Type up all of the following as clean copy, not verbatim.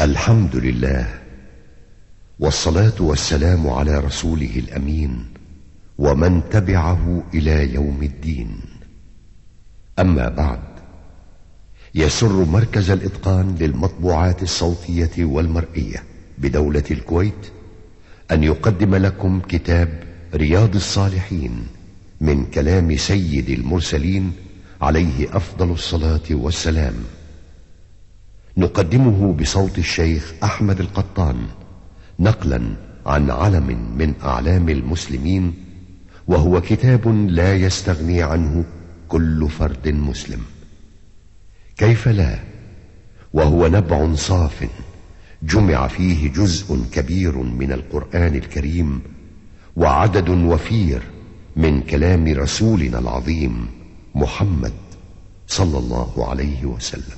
الحمد لله، والصلاة والسلام على رسوله الأمين ومن تبعه إلى يوم الدين. أما بعد، يسر مركز الإتقان للمطبوعات الصوتية والمرئية بدولة الكويت أن يقدم لكم كتاب رياض الصالحين من كلام سيد المرسلين عليه أفضل الصلاة والسلام. نقدمه بصوت الشيخ أحمد القطان نقلا عن علم من أعلام المسلمين، وهو كتاب لا يستغني عنه كل فرد مسلم. كيف لا، وهو نبع صاف جمع فيه جزء كبير من القرآن الكريم وعدد وفير من كلام رسولنا العظيم محمد صلى الله عليه وسلم.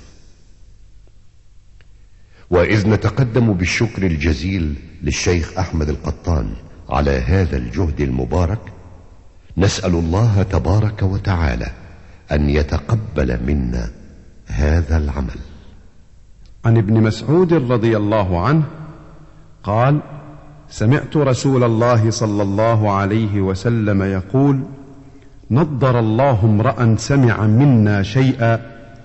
وإذ نتقدم بالشكر الجزيل للشيخ أحمد القطان على هذا الجهد المبارك، نسأل الله تبارك وتعالى أن يتقبل منا هذا العمل. عن ابن مسعود رضي الله عنه قال: سمعت رسول الله صلى الله عليه وسلم يقول: نضر الله امرأ سمع منا شيئا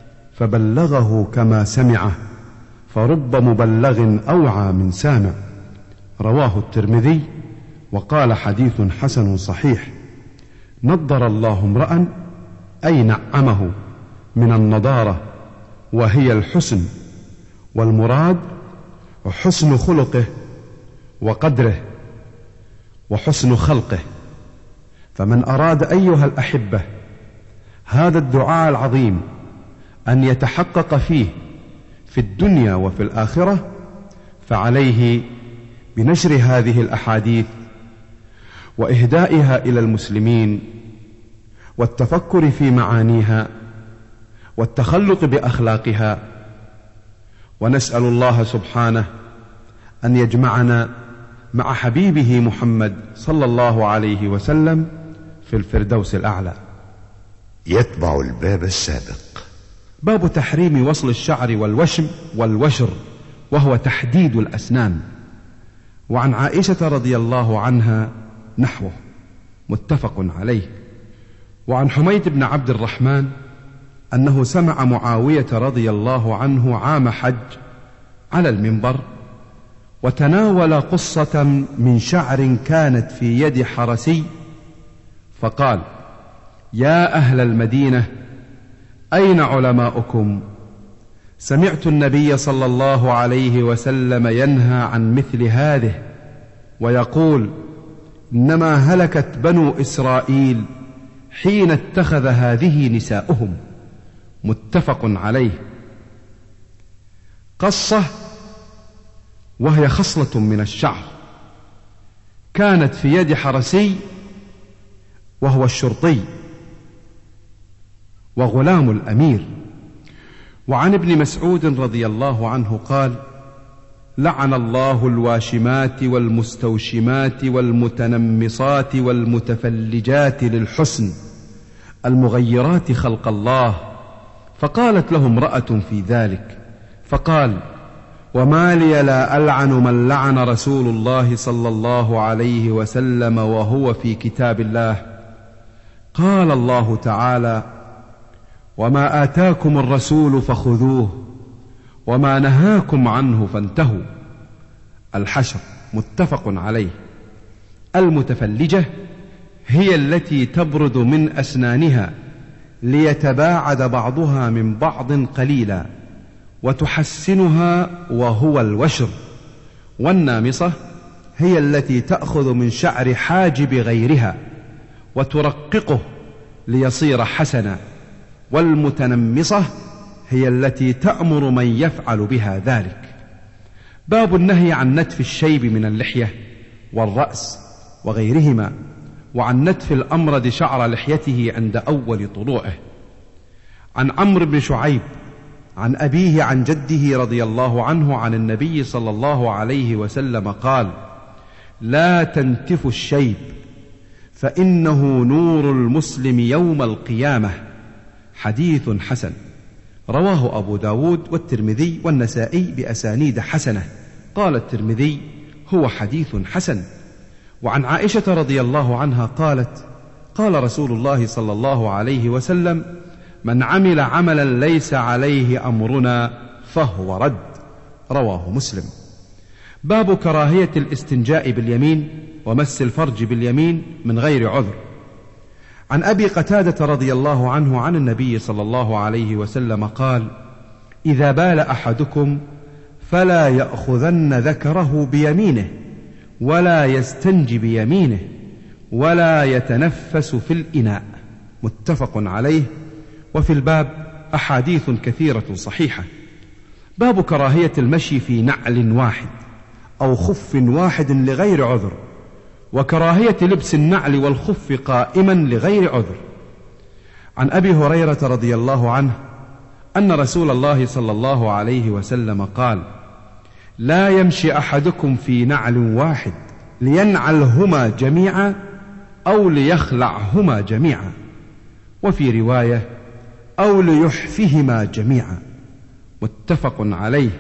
فبلغه كما سمعه، فرب مبلغ أوعى من سامع. رواه الترمذي وقال حديث حسن صحيح. نضر الله امرأ أي نعمه من النضارة، وهي الحسن، والمراد حسن خلقه وقدره وحسن خلقه. فمن أراد أيها الأحبة هذا الدعاء العظيم أن يتحقق فيه في الدنيا وفي الآخرة، فعليه بنشر هذه الأحاديث وإهدائها إلى المسلمين والتفكر في معانيها والتخلق بأخلاقها. ونسأل الله سبحانه أن يجمعنا مع حبيبه محمد صلى الله عليه وسلم في الفردوس الأعلى. يتبع الباب السابق. باب تحريم وصل الشعر والوشم والوشر، وهو تحديد الأسنان. وعن عائشة رضي الله عنها نحوه، متفق عليه. وعن حميد بن عبد الرحمن أنه سمع معاوية رضي الله عنه عام حج على المنبر وتناول قصة من شعر كانت في يد حرسي، فقال: يا أهل المدينة، أين علماؤكم؟ سمعت النبي صلى الله عليه وسلم ينهى عن مثل هذه ويقول: إنما هلكت بنو إسرائيل حين اتخذ هذه نساؤهم. متفق عليه. قصة، وهي خصلة من الشعر، كانت في يد حرسي وهو الشرطي وغلام الأمير. وعن ابن مسعود رضي الله عنه قال: لعن الله الواشمات والمستوشمات والمتنمصات والمتفلجات للحسن المغيرات خلق الله. فقالت له امرأة في ذلك، فقال: وما لي لا ألعن من لعن رسول الله صلى الله عليه وسلم وهو في كتاب الله. قال الله تعالى: وما آتاكم الرسول فخذوه وما نهاكم عنه فانتهوا. الحشر. متفق عليه. المتفلجة هي التي تبرد من أسنانها ليتباعد بعضها من بعض قليلا، وتحسنها وهو الوشر. والنامصة هي التي تأخذ من شعر حاجب غيرها وترققه ليصير حسنا. والمتنمصة هي التي تأمر من يفعل بها ذلك. باب النهي عن نتف الشيب من اللحية والرأس وغيرهما، وعن نتف الأمرد شعر لحيته عند أول طلوعه. عن عمرو بن شعيب عن أبيه عن جده رضي الله عنه عن النبي صلى الله عليه وسلم قال: لا تنتفوا الشيب فإنه نور المسلم يوم القيامة. حديث حسن. رواه أبو داود والترمذي والنسائي بأسانيد حسنة. قال الترمذي: هو حديث حسن. وعن عائشة رضي الله عنها قالت: قال رسول الله صلى الله عليه وسلم: من عمل عملا ليس عليه أمرنا فهو رد. رواه مسلم. باب كراهية الاستنجاء باليمين ومس الفرج باليمين من غير عذر. عن أبي قتادة رضي الله عنه عن النبي صلى الله عليه وسلم قال: إذا بال أحدكم فلا يأخذن ذكره بيمينه ولا يستنج بيمينه ولا يتنفس في الإناء. متفق عليه. وفي الباب أحاديث كثيرة صحيحة. باب كراهية المشي في نعل واحد أو خف واحد لغير عذر، وكراهية لبس النعل والخف قائما لغير عذر. عن أبي هريرة رضي الله عنه أن رسول الله صلى الله عليه وسلم قال: لا يمشي أحدكم في نعل واحد لينعلهما جميعا أو ليخلعهما جميعا، وفي رواية: أو ليحفهما جميعا. متفق عليه.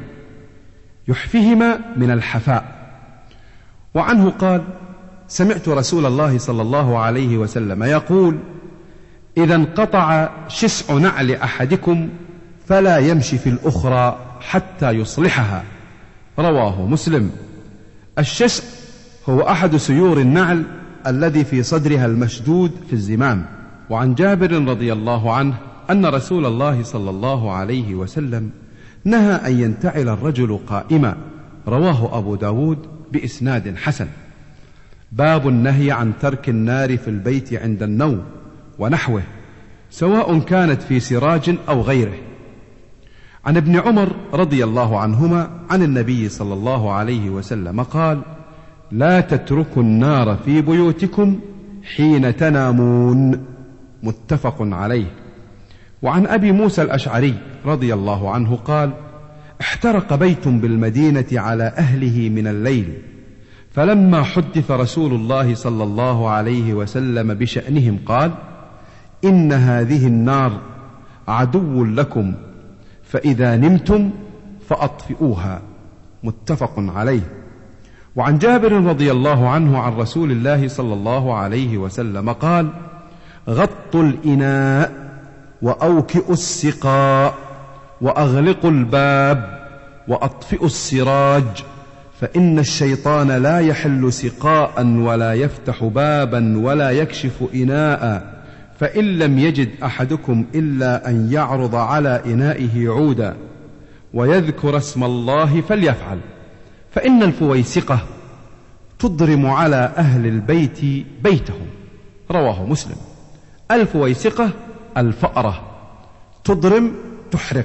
يحفهما من الحفاء. وعنه قال: سمعت رسول الله صلى الله عليه وسلم يقول: إذا انقطع شسع نعل أحدكم فلا يمشي في الأخرى حتى يصلحها. رواه مسلم. الشسع هو أحد سيور النعل الذي في صدرها المشدود في الزمام. وعن جابر رضي الله عنه أن رسول الله صلى الله عليه وسلم نهى أن ينتعل الرجل قائما. رواه أبو داود بإسناد حسن. باب النهي عن ترك النار في البيت عند النوم ونحوه، سواء كانت في سراج أو غيره. عن ابن عمر رضي الله عنهما عن النبي صلى الله عليه وسلم قال: لا تتركوا النار في بيوتكم حين تنامون. متفق عليه. وعن أبي موسى الأشعري رضي الله عنه قال: احترق بيت بالمدينة على أهله من الليل، فلما حدث رسول الله صلى الله عليه وسلم بشأنهم قال: إن هذه النار عدو لكم، فإذا نمتم فأطفئوها. متفق عليه. وعن جابر رضي الله عنه عن رسول الله صلى الله عليه وسلم قال: غطوا الإناء وأوكئوا السقاء وأغلقوا الباب وأطفئوا السراج، فإن الشيطان لا يحل سقاء ولا يفتح بابا ولا يكشف إناء، فإن لم يجد أحدكم إلا أن يعرض على إنائه عودا ويذكر اسم الله فليفعل، فإن الفويسقة تضرم على أهل البيت بيتهم. رواه مسلم. الفويسقة الفأرة، تضرم تحرق.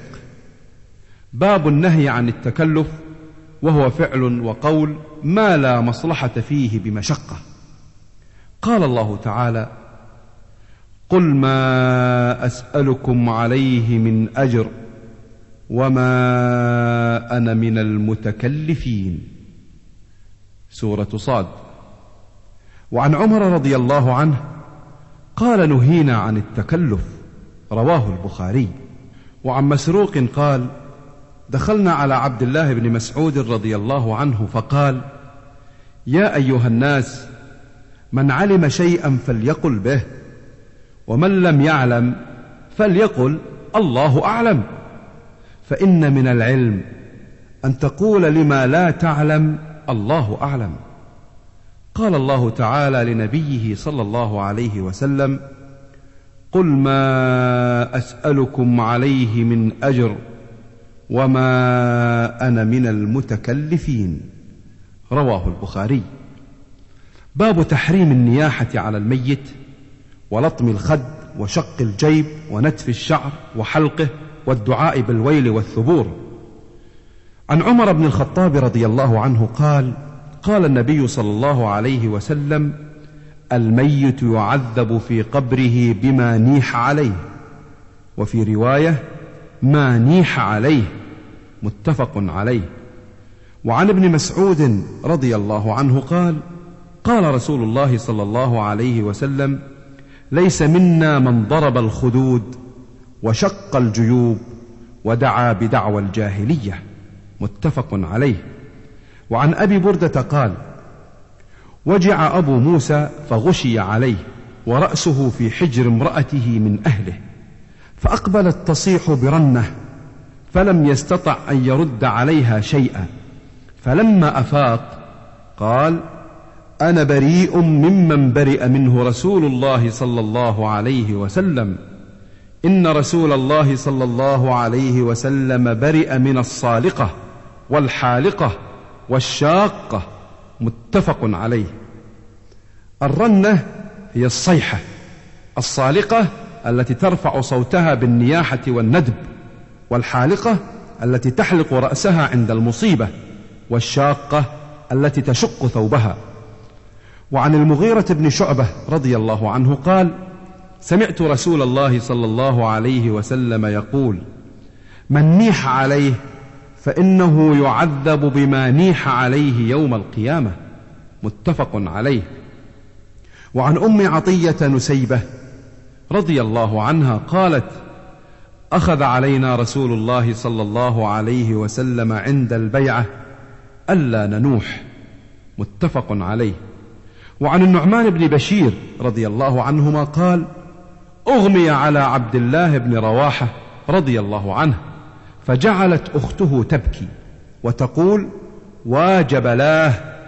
باب النهي عن التكلف، وهو فعل وقول ما لا مصلحة فيه بمشقة. قال الله تعالى: قل ما أسألكم عليه من أجر وما أنا من المتكلفين. سورة صاد. وعن عمر رضي الله عنه قال: نهينا عن التكلف. رواه البخاري. وعن مسروق قال: دخلنا على عبد الله بن مسعود رضي الله عنه فقال: يا أيها الناس، من علم شيئا فليقل به، ومن لم يعلم فليقل الله أعلم، فإن من العلم أن تقول لما لا تعلم الله أعلم. قال الله تعالى لنبيه صلى الله عليه وسلم: قل ما أسألكم عليه من أجر وما أنا من المتكلفين. رواه البخاري. باب تحريم النياحة على الميت ولطم الخد وشق الجيب ونتف الشعر وحلقه والدعاء بالويل والثبور. عن عمر بن الخطاب رضي الله عنه قال: قال النبي صلى الله عليه وسلم: الميت يعذب في قبره بما نيح عليه، وفي رواية: ما نيح عليه. متفق عليه. وعن ابن مسعود رضي الله عنه قال: قال رسول الله صلى الله عليه وسلم: ليس منا من ضرب الخدود وشق الجيوب ودعا بدعوى الجاهلية، متفق عليه. وعن أبي بردة قال: وجع أبو موسى فغشي عليه ورأسه في حجر امرأته من أهله، فأقبلت تصيح برنة، فلم يستطع أن يرد عليها شيئا، فلما أفاق قال: أنا بريء ممن برئ منه رسول الله صلى الله عليه وسلم، إن رسول الله صلى الله عليه وسلم برئ من الصالقة والحالقة والشاقة، متفق عليه. الرنة هي الصيحة، الصالقة التي ترفع صوتها بالنياحة والندب، والحالقة التي تحلق رأسها عند المصيبة، والشاقة التي تشق ثوبها. وعن المغيرة بن شعبة رضي الله عنه قال: سمعت رسول الله صلى الله عليه وسلم يقول: من نيح عليه فإنه يعذب بما نيح عليه يوم القيامة، متفق عليه. وعن أم عطية نسيبة رضي الله عنها قالت: أخذ علينا رسول الله صلى الله عليه وسلم عند البيعة ألا ننوح، متفق عليه. وعن النعمان بن بشير رضي الله عنهما قال: أغمي على عبد الله بن رواحة رضي الله عنه، فجعلت أخته تبكي وتقول: وجبلاه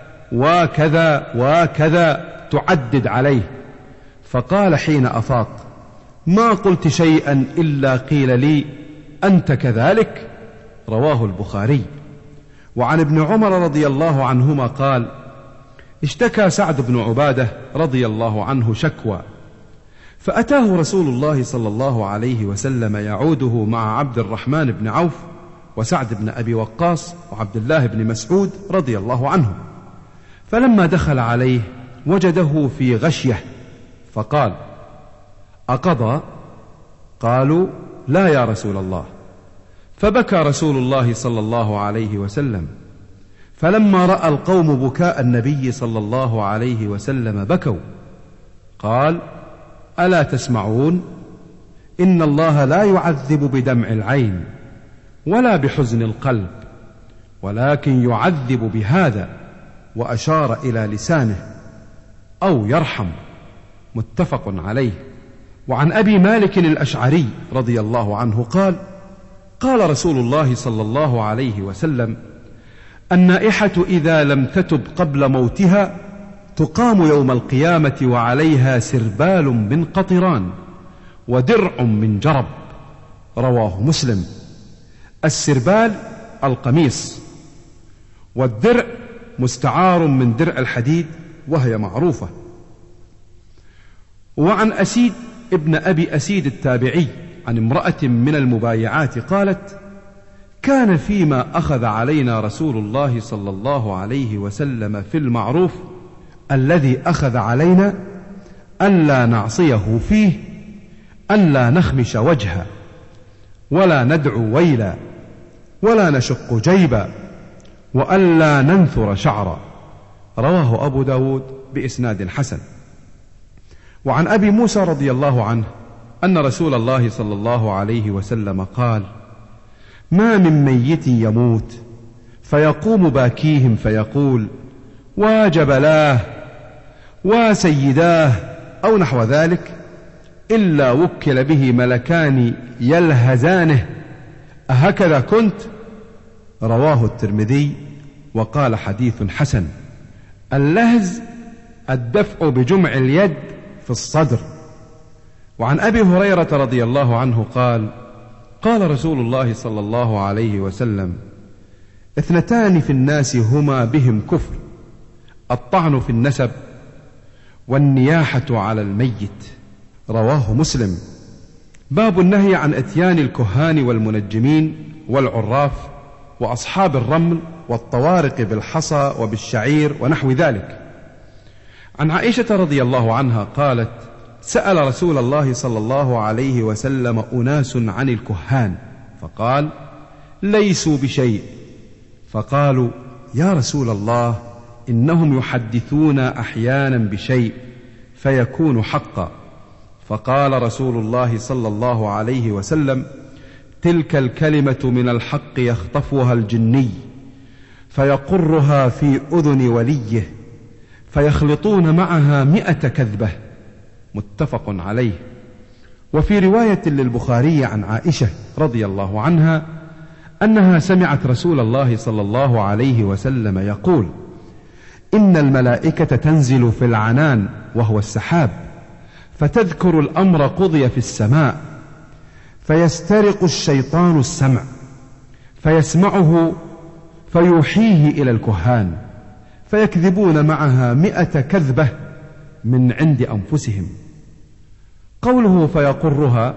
وكذا وكذا، تعدد عليه. فقال حين أفاق: ما قلت شيئا إلا قيل لي أنت كذلك، رواه البخاري. وعن ابن عمر رضي الله عنهما قال: اشتكى سعد بن عبادة رضي الله عنه شكوى، فأتاه رسول الله صلى الله عليه وسلم يعوده مع عبد الرحمن بن عوف وسعد بن أبي وقاص وعبد الله بن مسعود رضي الله عنه، فلما دخل عليه وجده في غشية، فقال: أقضى؟ قالوا: لا يا رسول الله. فبكى رسول الله صلى الله عليه وسلم، فلما رأى القوم بكاء النبي صلى الله عليه وسلم بكوا. قال: ألا تسمعون؟ إن الله لا يعذب بدمع العين ولا بحزن القلب، ولكن يعذب بهذا، وأشار إلى لسانه، أو يرحم، متفق عليه. وعن أبي مالك الأشعري رضي الله عنه قال: قال رسول الله صلى الله عليه وسلم: النائحة إذا لم تتب قبل موتها تقام يوم القيامة وعليها سربال من قطران ودرع من جرب، رواه مسلم. السربال القميص، والدرع مستعار من درع الحديد وهي معروفة. وعن أسيد ابن أبي أسيد التابعي عن امرأة من المبايعات قالت: كان فيما أخذ علينا رسول الله صلى الله عليه وسلم في المعروف الذي أخذ علينا ألا نعصيه فيه، ألا نخمش وجها، ولا ندعو ويلا، ولا نشق جيبا، وألا ننثر شعرا، رواه أبو داود بإسناد حسن. وعن أبي موسى رضي الله عنه أن رسول الله صلى الله عليه وسلم قال: ما من ميت يموت فيقوم باكيهم فيقول: وجبلاه وسيداه أو نحو ذلك، إلا وكل به ملكان يلهزانه: أهكذا كنت؟ رواه الترمذي وقال حديث حسن. اللهز الدفع بجمع اليد في الصدر. وعن أبي هريرة رضي الله عنه قال: قال رسول الله صلى الله عليه وسلم: اثنتان في الناس هما بهم كفر: الطعن في النسب، والنياحة على الميت، رواه مسلم. باب النهي عن اتيان الكهان والمنجمين والعراف وأصحاب الرمل والطوارق بالحصى وبالشعير ونحو ذلك. عن عائشة رضي الله عنها قالت: سأل رسول الله صلى الله عليه وسلم أناس عن الكهان، فقال: ليسوا بشيء. فقالوا: يا رسول الله، إنهم يحدثون أحيانا بشيء فيكون حقا. فقال رسول الله صلى الله عليه وسلم: تلك الكلمة من الحق يخطفها الجني فيقرها في أذن وليه فيخلطون معها 100 كذبة. متفق عليه. وفي رواية للبخاري عن عائشة رضي الله عنها أنها سمعت رسول الله صلى الله عليه وسلم يقول: إن الملائكة تنزل في العنان وهو السحاب فتذكر الأمر قضي في السماء، فيسترق الشيطان السمع فيسمعه فيوحيه إلى الكهان فيكذبون معها 100 كذبة من عند أنفسهم. قوله فيقرها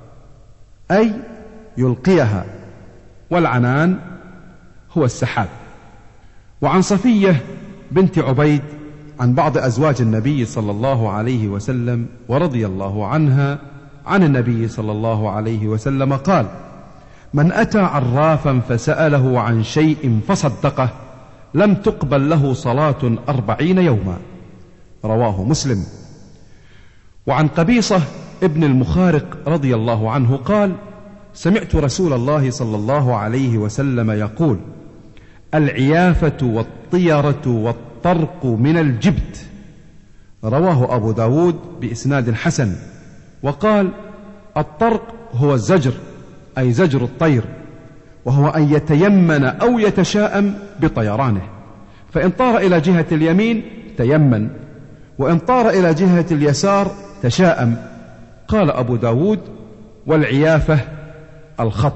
أي يلقيها، والعنان هو السحاب. وعن صفية بنت عبيد عن بعض أزواج النبي صلى الله عليه وسلم ورضي الله عنها عن النبي صلى الله عليه وسلم قال: من أتى عرافا فسأله عن شيء فصدقه لم تقبل له صلاة 40 يوما. رواه مسلم. وعن قبيصة ابن المخارق رضي الله عنه قال: سمعت رسول الله صلى الله عليه وسلم يقول: العيافة والطيرة والطرق من الجبت. رواه أبو داود بإسناد حسن. وقال: الطرق هو الزجر، أي زجر الطير، وهو أن يتيمن أو يتشاءم بطيرانه، فإن طار إلى جهة اليمين تيمن، وإن طار إلى جهة اليسار تشاءم. قال أبو داود: والعيافة الخط.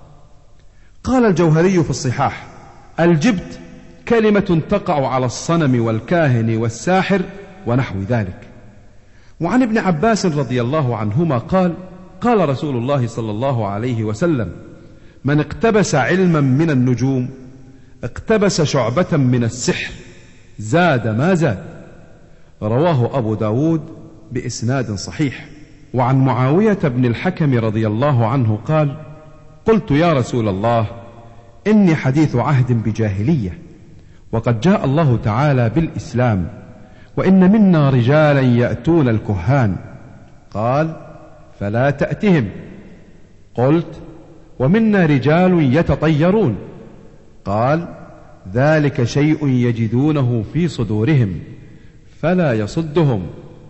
قال الجوهري في الصحاح: الجبت كلمة تقع على الصنم والكاهن والساحر ونحو ذلك. وعن ابن عباس رضي الله عنهما قال: قال رسول الله صلى الله عليه وسلم: من اقتبس علما من النجوم اقتبس شعبة من السحر زاد ما زاد. رواه أبو داود بإسناد صحيح. وعن معاوية بن الحكم رضي الله عنه قال: قلت يا رسول الله إني حديث عهد بجاهلية، وقد جاء الله تعالى بالإسلام، وإن منا رجالا يأتون الكهان. قال: فلا تأتهم. قلت: ومنا رجال يتطيرون. قال: ذلك شيء يجدونه في صدورهم فلا يصدهم.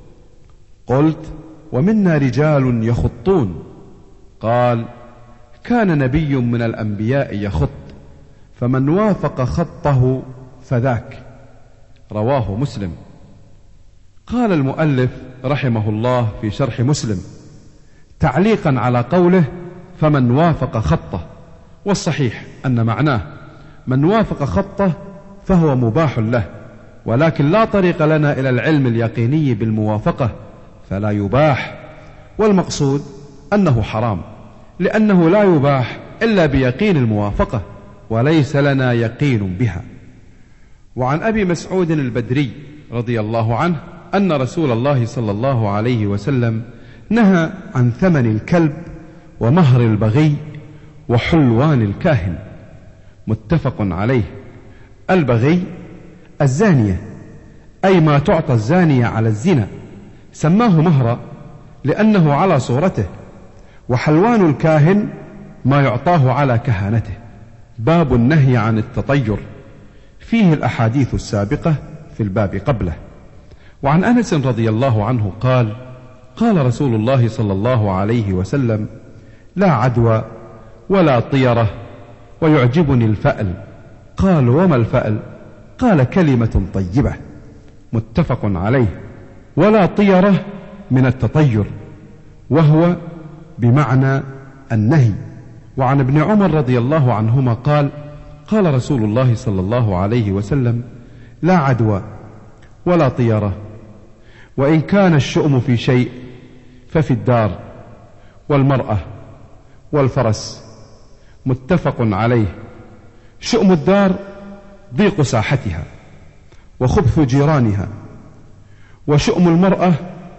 قلت: ومنا رجال يخطون. قال: كان نبي من الأنبياء يخط، فمن وافق خطه فذاك. رواه مسلم. قال المؤلف رحمه الله في شرح مسلم تعليقا على قوله فمن وافق خطه، والصحيح أن معناه من وافق خطه فهو مباح له، ولكن لا طريق لنا إلى العلم اليقيني بالموافقة فلا يباح، والمقصود أنه حرام، لأنه لا يباح إلا بيقين الموافقة، وليس لنا يقين بها. وعن أبي مسعود البدري رضي الله عنه أن رسول الله صلى الله عليه وسلم نهى عن ثمن الكلب ومهر البغي وحلوان الكاهن. متفق عليه. البغي الزانية، أي ما تعطى الزانية على الزنا، سماه مهرا لأنه على صورته، وحلوان الكاهن ما يعطاه على كهانته. باب النهي عن التطير، فيه الأحاديث السابقة في الباب قبله. وعن أنس رضي الله عنه قال: قال رسول الله صلى الله عليه وسلم: لا عدوى ولا طيرة ويعجبني الفأل. قال: وما الفأل؟ قال: كلمة طيبة. متفق عليه. ولا طيرة من التطير، وهو بمعنى النهي. وعن ابن عمر رضي الله عنهما قال: قال رسول الله صلى الله عليه وسلم: لا عدوى ولا طيرة، وإن كان الشؤم في شيء ففي الدار والمرأة والفرس. متفق عليه. شؤم الدار ضيق ساحتها وخبث جيرانها، وشؤم المرأة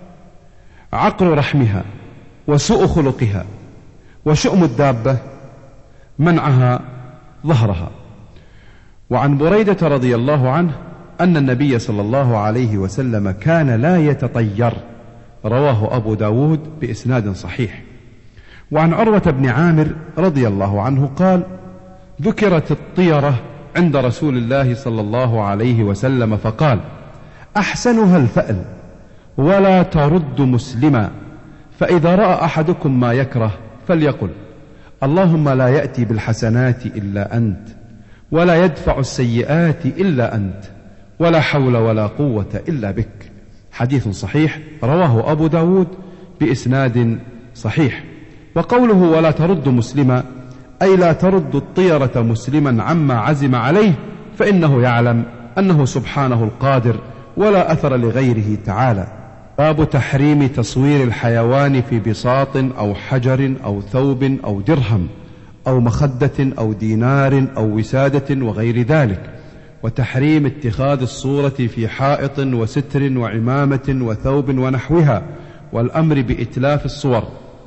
عقر رحمها وسوء خلقها، وشؤم الدابة منعها ظهرها. وعن بريدة رضي الله عنه أن النبي صلى الله عليه وسلم كان لا يتطير. رواه أبو داود بإسناد صحيح. وعن عروة بن عامر رضي الله عنه قال: ذكرت الطيرة عند رسول الله صلى الله عليه وسلم فقال: أحسنها الفأل ولا ترد مسلما، فإذا رأى أحدكم ما يكره فليقل: اللهم لا يأتي بالحسنات إلا أنت، ولا يدفع السيئات إلا أنت، ولا حول ولا قوة إلا بك. حديث صحيح رواه أبو داود بإسناد صحيح. وقوله ولا ترد مسلما أي لا ترد الطيرة مسلما عما عزم عليه، فإنه يعلم أنه سبحانه القادر ولا أثر لغيره تعالى. باب تحريم تصوير الحيوان في بساط أو حجر أو ثوب أو درهم أو مخدة أو دينار أو وسادة وغير ذلك، وتحريم اتخاذ الصورة في حائط وستر وعمامة وثوب ونحوها، والأمر بإتلاف الصور.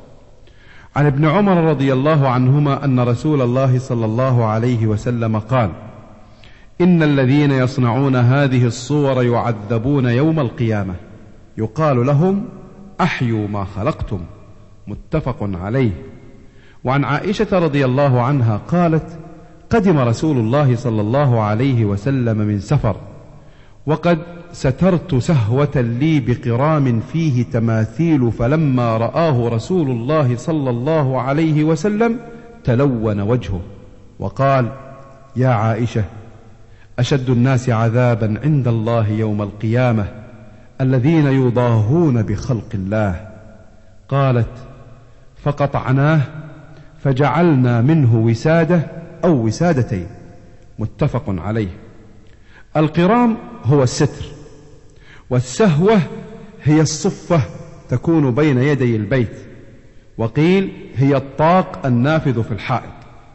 عن ابن عمر رضي الله عنهما أن رسول الله صلى الله عليه وسلم قال: إن الذين يصنعون هذه الصور يعذبون يوم القيامة، يقال لهم: أحيوا ما خلقتم. متفق عليه. وعن عائشة رضي الله عنها قالت: قدم رسول الله صلى الله عليه وسلم من سفر، وقد سترت سهوة لي بقرام فيه تماثيل، فلما رآه رسول الله صلى الله عليه وسلم تلون وجهه وقال: يا عائشة، أشد الناس عذابا عند الله يوم القيامة الذين يضاهون بخلق الله. قالت: فقطعناه فجعلنا منه وسادة أو وسادتين. متفق عليه. القرام هو الستر، والسهوة هي الصفة تكون بين يدي البيت، وقيل هي الطاق النافذ في الحائط.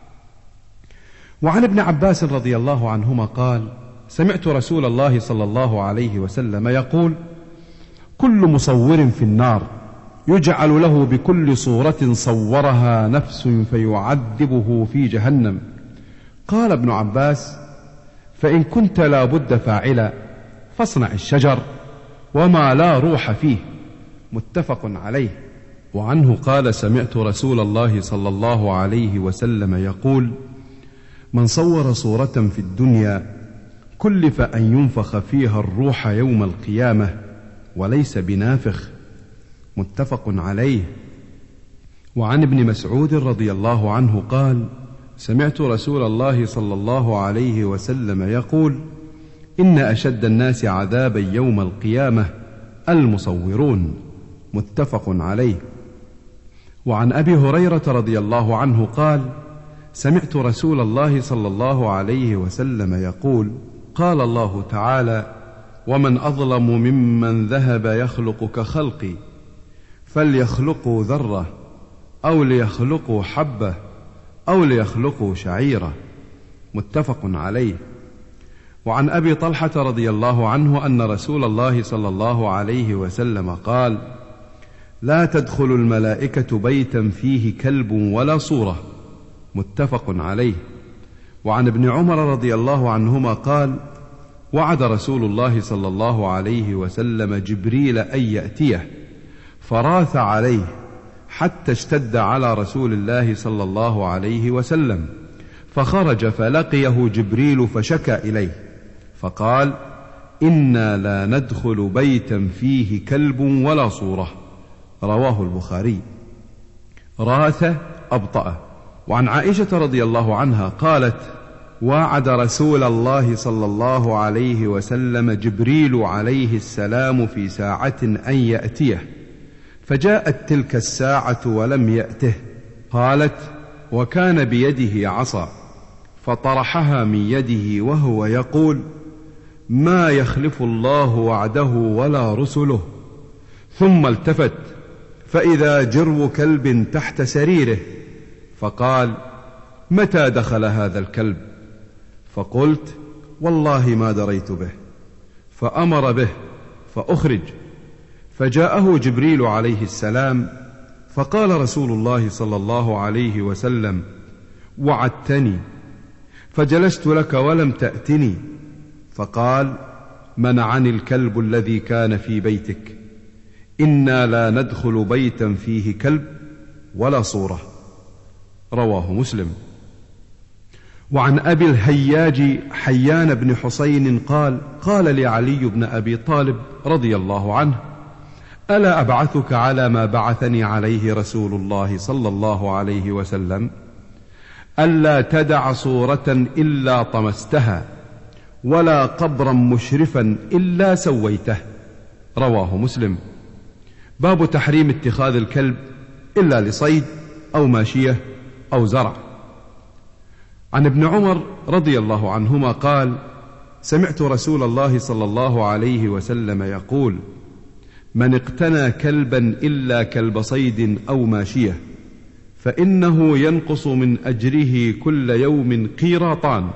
وعن ابن عباس رضي الله عنهما قال: سمعت رسول الله صلى الله عليه وسلم يقول: كل مصور في النار يجعل له بكل صورة صورها نفس فيعذبه في جهنم. قال ابن عباس: فإن كنت لا بد فاعلا فاصنع الشجر وما لا روح فيه. متفق عليه. وعنه قال: سمعت رسول الله صلى الله عليه وسلم يقول: من صور صورة في الدنيا كلف أن ينفخ فيها الروح يوم القيامة وليس بنافخ. متفق عليه. وعن ابن مسعود رضي الله عنه قال: سمعت رسول الله صلى الله عليه وسلم يقول: إن أشد الناس عذابا يوم القيامة المصورون. متفق عليه. وعن أبي هريرة رضي الله عنه قال: سمعت رسول الله صلى الله عليه وسلم يقول: قال الله تعالى: ومن أظلم ممن ذهب يخلق كخلقي، فليخلقوا ذرة أو ليخلقوا حبة أو ليخلقوا شعيرة. متفق عليه. وعن أبي طلحة رضي الله عنه أن رسول الله صلى الله عليه وسلم قال: لا تدخل الملائكة بيتا فيه كلب ولا صورة. متفق عليه. وعن ابن عمر رضي الله عنهما قال: وعد رسول الله صلى الله عليه وسلم جبريل أن يأتيه، فراث عليه حتى اشتد على رسول الله صلى الله عليه وسلم، فخرج فلقيه جبريل فشكى إليه فقال: إنا لا ندخل بيتا فيه كلب ولا صورة. رواه البخاري. راث أبطأ. وعن عائشة رضي الله عنها قالت: وعد رسول الله صلى الله عليه وسلم جبريل عليه السلام في ساعة أن يأتيه، فجاءت تلك الساعة ولم يأته. قالت: وكان بيده عصا، فطرحها من يده وهو يقول: ما يخلف الله وعده ولا رسله. ثم التفت فإذا جرو كلب تحت سريره، فقال: متى دخل هذا الكلب؟ فقلت: والله ما دريت به. فأمر به فأخرج، فجاءه جبريل عليه السلام، فقال رسول الله صلى الله عليه وسلم: وعدتني فجلست لك ولم تأتني. فقال: منعني الكلب الذي كان في بيتك. إنا لا ندخل بيتا فيه كلب ولا صورة. رواه مسلم. وعن أبي الهياج حيان بن حسين قال لي علي بن أبي طالب رضي الله عنه: ألا أبعثك على ما بعثني عليه رسول الله صلى الله عليه وسلم؟ ألا تدع صورة إلا طمستها، ولا قبرا مشرفا إلا سويته. رواه مسلم. باب تحريم اتخاذ الكلب إلا لصيد أو ماشية أو زرع. عن ابن عمر رضي الله عنهما قال: سمعت رسول الله صلى الله عليه وسلم يقول: من اقتنى كلبا إلا كلب صيد أو ماشية فإنه ينقص من أجره كل يوم قيراطان.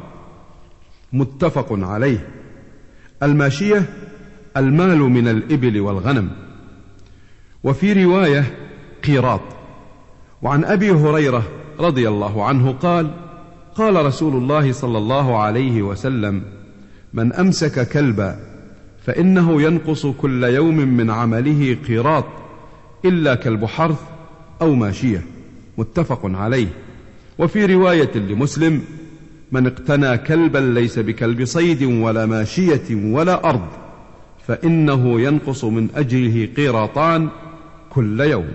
متفق عليه. الماشية المال من الإبل والغنم. وفي رواية قيراط. وعن أبي هريرة رضي الله عنه قال رسول الله صلى الله عليه وسلم: من أمسك كلبا فإنه ينقص كل يوم من عمله قيراط إلا كلب حرث أو ماشية. متفق عليه. وفي رواية لمسلم: من اقتنى كلبا ليس بكلب صيد ولا ماشية ولا أرض فإنه ينقص من أجره قيراطان كل يوم.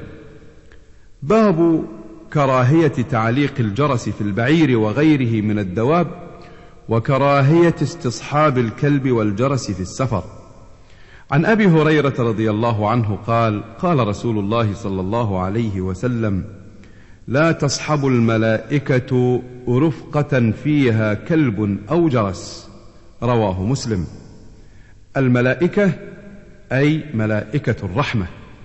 باب كراهية تعليق الجرس في البعير وغيره من الدواب، وكراهية استصحاب الكلب والجرس في السفر. عن أبي هريرة رضي الله عنه قال رسول الله صلى الله عليه وسلم: لا تصحب الملائكة رفقة فيها كلب أو جرس. رواه مسلم. الملائكة أي ملائكة الرحمة.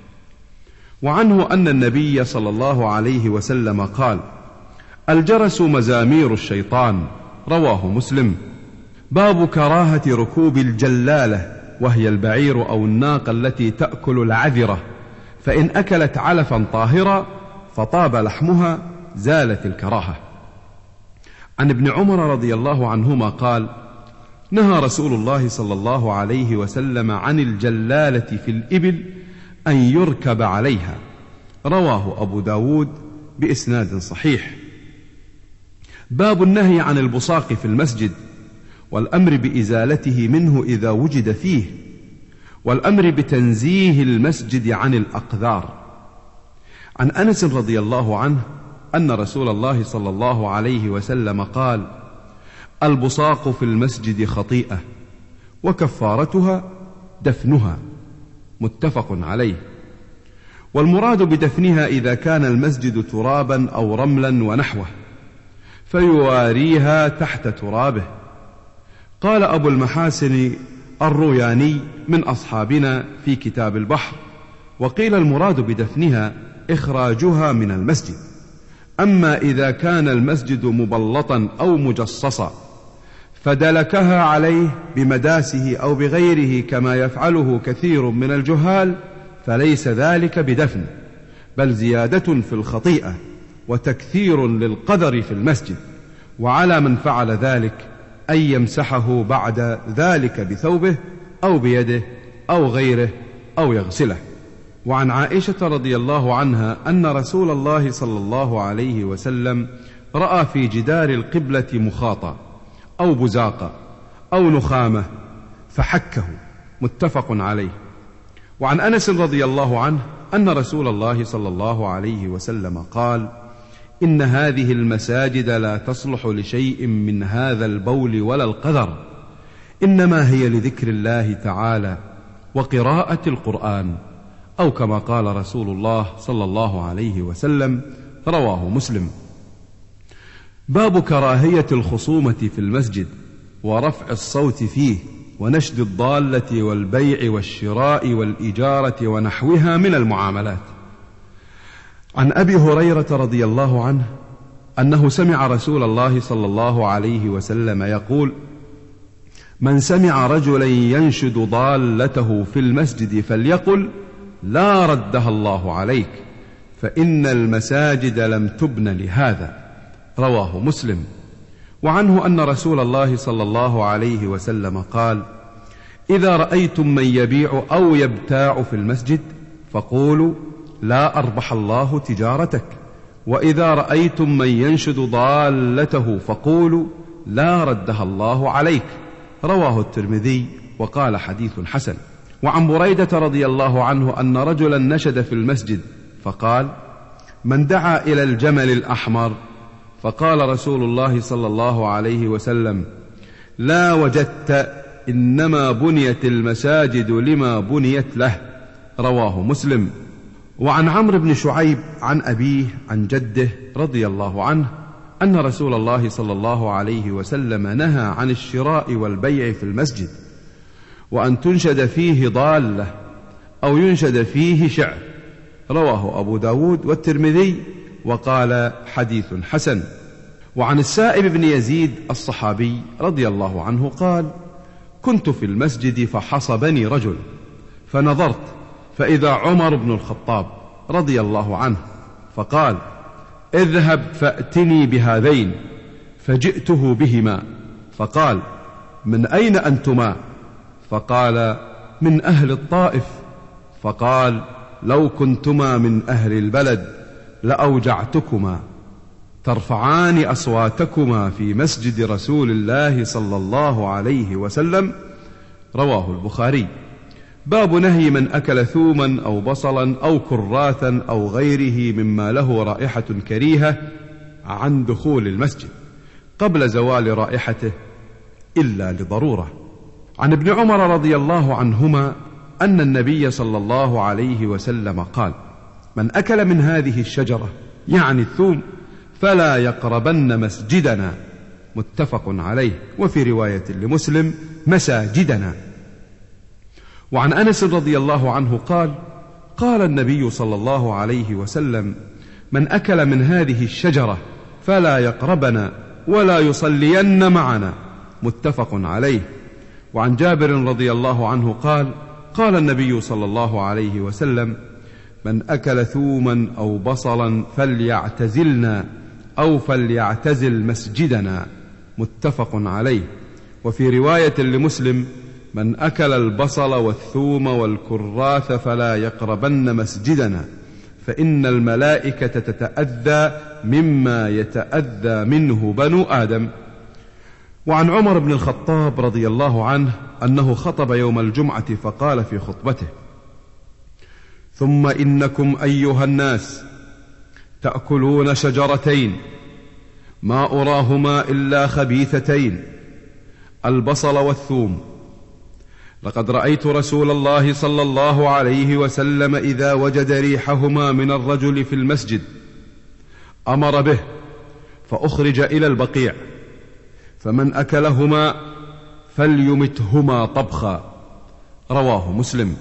وعنه أن النبي صلى الله عليه وسلم قال: الجرس مزامير الشيطان. رواه مسلم. باب كراهة ركوب الجلالة، وهي البعير أو الناقة التي تأكل العذرة، فإن أكلت علفا طاهرا فطاب لحمها زالت الكراهة. عن ابن عمر رضي الله عنهما قال: نهى رسول الله صلى الله عليه وسلم عن الجلالة في الإبل أن يركب عليها. رواه أبو داود بإسناد صحيح. باب النهي عن البصاق في المسجد، والأمر بإزالته منه إذا وجد فيه، والأمر بتنزيه المسجد عن الأقذار. عن أنس رضي الله عنه أن رسول الله صلى الله عليه وسلم قال: البصاق في المسجد خطيئة وكفارتها دفنها. متفق عليه. والمراد بدفنها إذا كان المسجد ترابا أو رملا ونحوه فيواريها تحت ترابه. قال أبو المحاسن الروياني من أصحابنا في كتاب البحر: وقيل المراد بدفنها إخراجها من المسجد. أما إذا كان المسجد مبلطا أو مجصصا فدلكها عليه بمداسه أو بغيره كما يفعله كثير من الجهال فليس ذلك بدفن، بل زيادة في الخطيئة وتكثير للقدر في المسجد. وعلى من فعل ذلك أن يمسحه بعد ذلك بثوبه أو بيده أو غيره أو يغسله. وعن عائشة رضي الله عنها أن رسول الله صلى الله عليه وسلم رأى في جدار القبلة مخاطا أو بزاقا أو نخامة فحكه. متفق عليه. وعن أنس رضي الله عنه أن رسول الله صلى الله عليه وسلم قال: إن هذه المساجد لا تصلح لشيء من هذا البول ولا القذر، إنما هي لذكر الله تعالى وقراءة القرآن، أو كما قال رسول الله صلى الله عليه وسلم. رواه مسلم. باب كراهية الخصومة في المسجد ورفع الصوت فيه ونشد الضالة والبيع والشراء والإجارة ونحوها من المعاملات. عن أبي هريرة رضي الله عنه أنه سمع رسول الله صلى الله عليه وسلم يقول: من سمع رجلا ينشد ضالته في المسجد فليقل: لا ردها الله عليك، فإن المساجد لم تبن لهذا. رواه مسلم. وعنه أن رسول الله صلى الله عليه وسلم قال: إذا رأيتم من يبيع أو يبتاع في المسجد فقولوا: لا أربح الله تجارتك، وإذا رأيتم من ينشد ضالته فقولوا لا ردها الله عليك. رواه الترمذي وقال حديث حسن. وعن بريدة رضي الله عنه أن رجلا نشد في المسجد فقال: من دعا إلى الجمل الأحمر؟ فقال رسول الله صلى الله عليه وسلم: لا وجدت، إنما بنيت المساجد لما بنيت له. رواه مسلم. وعن عمرو بن شعيب عن أبيه عن جده رضي الله عنه أن رسول الله صلى الله عليه وسلم نهى عن الشراء والبيع في المسجد، وأن تنشد فيه ضالة أو ينشد فيه شعر. رواه أبو داود والترمذي وقال حديث حسن. وعن السائب بن يزيد الصحابي رضي الله عنه قال: كنت في المسجد فحصبني رجل، فنظرت فإذا عمر بن الخطاب رضي الله عنه، فقال: اذهب فأتني بهذين. فجئته بهما، فقال: من أين أنتما؟ فقال: من أهل الطائف. فقال: لو كنتما من أهل البلد لأوجعتكما، ترفعان أصواتكما في مسجد رسول الله صلى الله عليه وسلم. رواه البخاري. باب نهي من أكل ثوما أو بصلا أو كراثا أو غيره مما له رائحة كريهة عن دخول المسجد قبل زوال رائحته إلا لضرورة. عن ابن عمر رضي الله عنهما أن النبي صلى الله عليه وسلم قال: من أكل من هذه الشجرة، يعني الثوم، فلا يقربن مسجدنا. متفق عليه. وفي رواية لمسلم: مساجدنا. وعن أنس رضي الله عنه قال: قال النبي صلى الله عليه وسلم: من أكل من هذه الشجرة فلا يقربنا ولا يصلين معنا. متفق عليه. وعن جابر رضي الله عنه قال: قال النبي صلى الله عليه وسلم: من أكل ثوما أو بصلا فليعتزلنا أو فليعتزل مسجدنا. متفق عليه. وفي رواية لمسلم: من أكل البصل والثوم والكراث فلا يقربن مسجدنا، فإن الملائكة تتأذى مما يتأذى منه بنو آدم. وعن عمر بن الخطاب رضي الله عنه أنه خطب يوم الجمعة فقال في خطبته: ثم إنكم أيها الناس تأكلون شجرتين ما أراهما إلا خبيثتين، البصل والثوم. لقد رأيت رسول الله صلى الله عليه وسلم إذا وجد ريحهما من الرجل في المسجد أمر به فأخرج إلى البقيع، فمن أكلهما فليمتهما طبخا. رواه مسلم.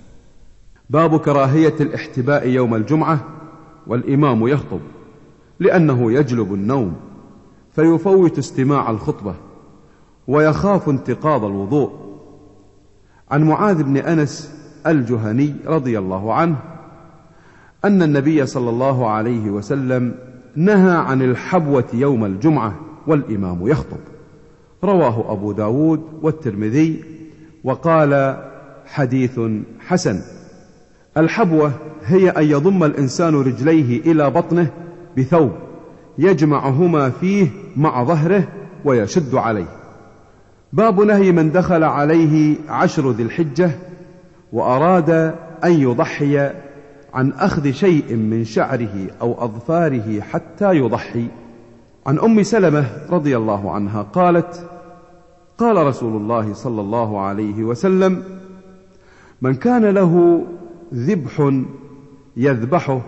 باب كراهية الاحتباء يوم الجمعة والإمام يخطب، لأنه يجلب النوم فيفوت استماع الخطبة ويخاف انتقاض الوضوء. عن معاذ بن أنس الجهني رضي الله عنه أن النبي صلى الله عليه وسلم نهى عن الحبوة يوم الجمعة والإمام يخطب. رواه أبو داود والترمذي وقال حديث حسن. الحبوة هي أن يضم الإنسان رجليه إلى بطنه بثوب يجمعهما فيه مع ظهره ويشد عليه. باب نهي من دخل عليه 10 ذي الحجة وأراد أن يضحي عن أخذ شيء من شعره أو أظفاره حتى يضحي. عن أم سلمة رضي الله عنها قالت: قال رسول الله صلى الله عليه وسلم: من كان له ذبح يذبحه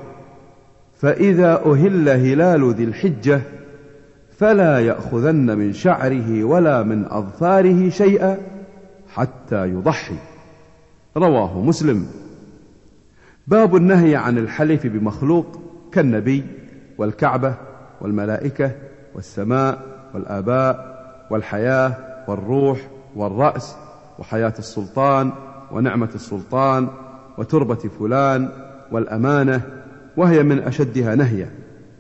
فإذا أهل هلال ذي الحجة فلا يأخذن من شعره ولا من أظفاره شيئا حتى يضحي. رواه مسلم. باب النهي عن الحلف بمخلوق كالنبي والكعبة والملائكة والسماء والآباء والحياة والروح والرأس وحياة السلطان ونعمة السلطان وتربة فلان والأمانة، وهي من أشدها نهيا.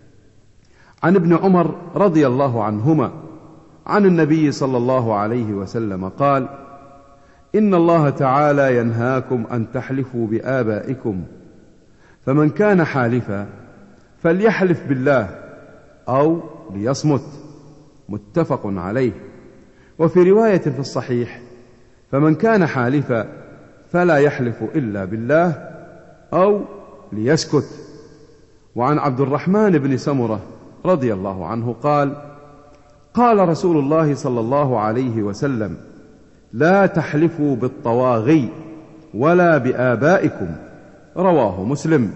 عن ابن عمر رضي الله عنهما عن النبي صلى الله عليه وسلم قال: إن الله تعالى ينهاكم أن تحلفوا بآبائكم، فمن كان حالفا فليحلف بالله أو ليصمت، متفق عليه. وفي رواية في الصحيح: فمن كان حالفا فلا يحلف إلا بالله أو ليسكت. وعن عبد الرحمن بن سمرة رضي الله عنه قال: قال رسول الله صلى الله عليه وسلم: لا تحلفوا بالطواغي ولا بآبائكم. رواه مسلم.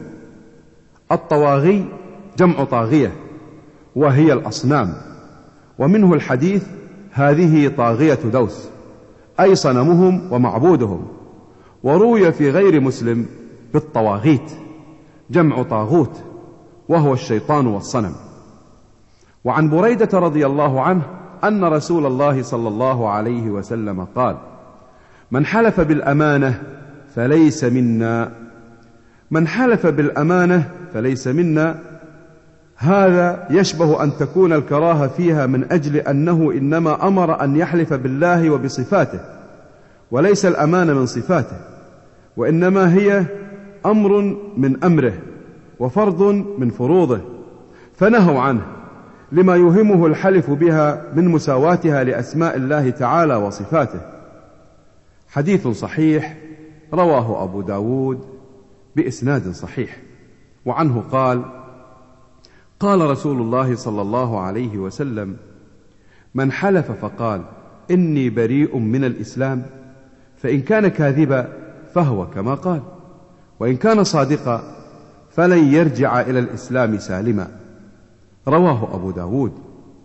الطواغي جمع طاغية، وهي الأصنام، ومنه الحديث: هذه طاغية دوس، أي صنمهم ومعبودهم. وروي في غير مسلم بالطواغيت، جمع طاغوت، وهو الشيطان والصنم. وعن بريدة رضي الله عنه أن رسول الله صلى الله عليه وسلم قال: من حلف بالأمانة فليس منا. من حلف بالأمانة فليس منا، هذا يشبه أن تكون الكراهة فيها من أجل أنه إنما أمر أن يحلف بالله وبصفاته، وليس الأمانة من صفاته، وإنما هي أمر من أمره وفرض من فروضه، فنهوا عنه لما يوهمه الحلف بها من مساواتها لأسماء الله تعالى وصفاته. حديث صحيح رواه أبو داود بإسناد صحيح. وعنه قال: قال رسول الله صلى الله عليه وسلم: من حلف فقال إني بريء من الإسلام، فإن كان كاذبا فهو كما قال، وإن كان صادقا فلن يرجع إلى الإسلام سالما. رواه أبو داود.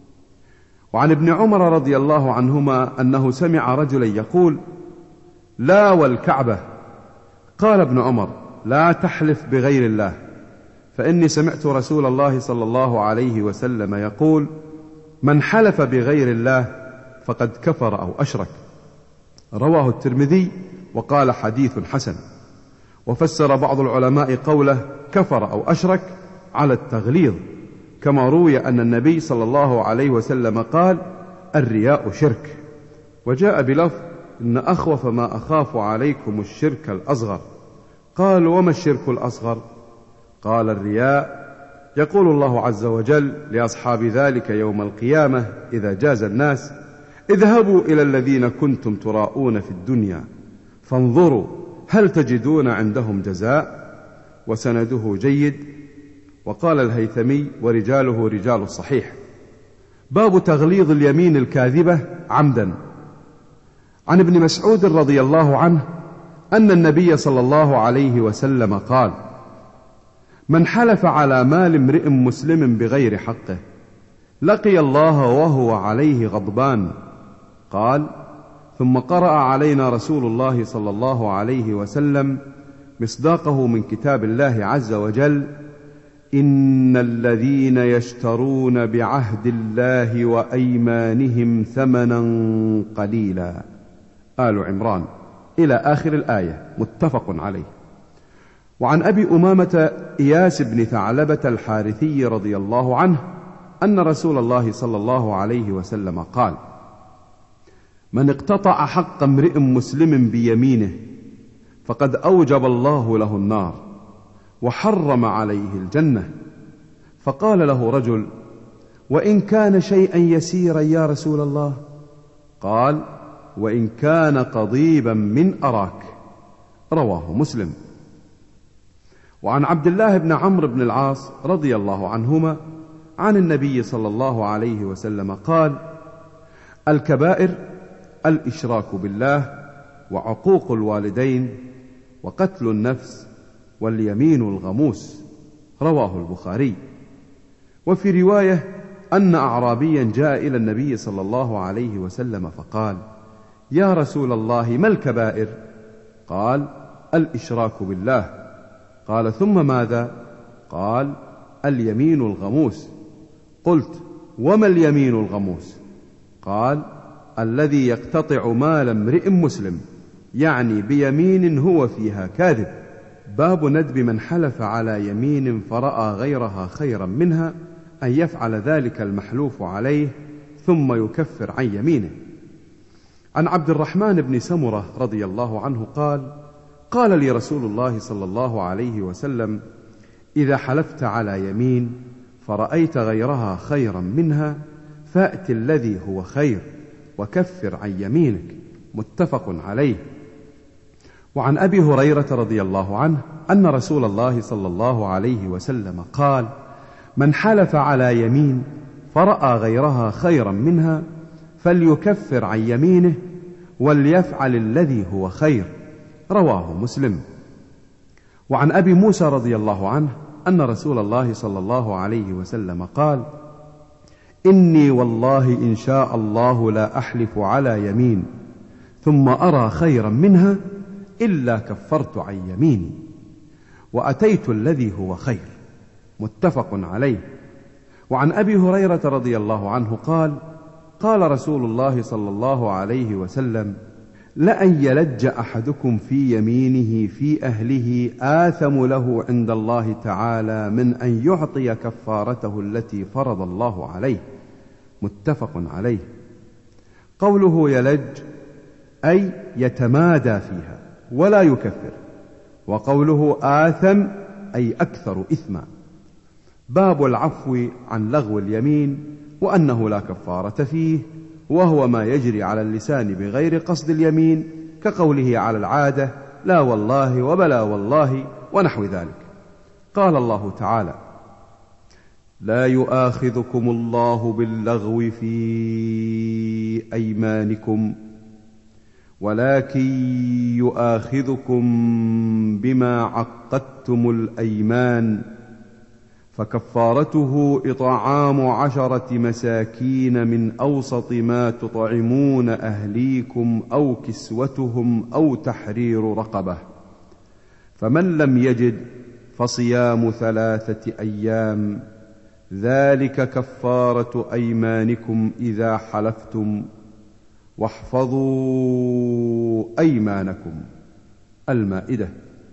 وعن ابن عمر رضي الله عنهما أنه سمع رجلا يقول: لا والكعبة. قال ابن عمر: لا تحلف بغير الله، فإني سمعت رسول الله صلى الله عليه وسلم يقول: من حلف بغير الله فقد كفر أو أشرك. رواه الترمذي وقال: حديث حسن. وفسر بعض العلماء قوله كفر أو أشرك على التغليظ، كما روي أن النبي صلى الله عليه وسلم قال: الرياء شرك. وجاء بلفظ: إن أخوف ما أخاف عليكم الشرك الأصغر. قال: وما الشرك الأصغر؟ قال: الرياء. يقول الله عز وجل لأصحاب ذلك يوم القيامة إذا جاز الناس: اذهبوا إلى الذين كنتم تراءون في الدنيا فانظروا هل تجدون عندهم جزاء. وسنده جيد. وقال الهيثمي: ورجاله رجال الصحيح. باب تغليظ اليمين الكاذبة عمدا. عن ابن مسعود رضي الله عنه أن النبي صلى الله عليه وسلم قال: من حلف على مال امرئ مسلم بغير حقه لقي الله وهو عليه غضبان. قال: ثم قرأ علينا رسول الله صلى الله عليه وسلم مصداقه من كتاب الله عز وجل: إن الذين يشترون بعهد الله وأيمانهم ثمنا قليلا. آل عمران، إلى آخر الآية، متفق عليه. وعن أبي أمامة إياس بن ثعلبة الحارثي رضي الله عنه أن رسول الله صلى الله عليه وسلم قال: من اقتطع حق امرئ مسلم بيمينه فقد أوجب الله له النار وحرم عليه الجنة. فقال له رجل: وإن كان شيئا يسيرا يا رسول الله؟ قال: وإن كان قضيبا من أراك. رواه مسلم. وعن عبد الله بن عمرو بن العاص رضي الله عنهما عن النبي صلى الله عليه وسلم قال: الكبائر الإشراك بالله وعقوق الوالدين وقتل النفس واليمين الغموس. رواه البخاري. وفي رواية أن أعرابيا جاء إلى النبي صلى الله عليه وسلم فقال: يا رسول الله ما الكبائر؟ قال: الإشراك بالله. قال: ثم ماذا؟ قال: اليمين الغموس. قلت: وما اليمين الغموس؟ قال: الذي يقتطع مال امرئ مسلم، يعني بيمين هو فيها كاذب. باب ندب من حلف على يمين فرأى غيرها خيرا منها أن يفعل ذلك المحلوف عليه ثم يكفر عن يمينه. عن عبد الرحمن بن سمرة رضي الله عنه قال: قال لي رسول الله صلى الله عليه وسلم: إذا حلفت على يمين فرأيت غيرها خيرا منها فأت الذي هو خير وكفر عن يمينك. متفق عليه. وعن أبي هريرة رضي الله عنه أن رسول الله صلى الله عليه وسلم قال: من حلف على يمين فرأى غيرها خيرا منها فليكفر عن يمينه وليفعل الذي هو خير. رواه مسلم. وعن أبي موسى رضي الله عنه أن رسول الله صلى الله عليه وسلم قال: إني والله إن شاء الله لا أحلف على يمين ثم أرى خيرا منها إلا كفرت عن يميني وأتيت الذي هو خير. متفق عليه. وعن أبي هريرة رضي الله عنه قال: قال رسول الله صلى الله عليه وسلم: لأن يلج أحدكم في يمينه في أهله آثم له عند الله تعالى من أن يعطي كفارته التي فرض الله عليه. متفق عليه. قوله يلج أي يتمادى فيها ولا يكفر، وقوله آثم أي أكثر إثما. باب العفو عن لغو اليمين وأنه لا كفارة فيه، وهو ما يجري على اللسان بغير قصد اليمين، كقوله على العادة لا والله وبلا والله ونحو ذلك. قال الله تعالى: لا يؤاخذكم الله باللغو في أيمانكم ولكن يؤاخذكم بما عقدتم الأيمان، فكفارته إطعام 10 مساكين من أوسط ما تطعمون أهليكم أو كسوتهم أو تحرير رقبة، فمن لم يجد فصيام 3 أيام، ذلك كفارة أيمانكم إذا حلفتم، واحفظوا أيمانكم. المائدة.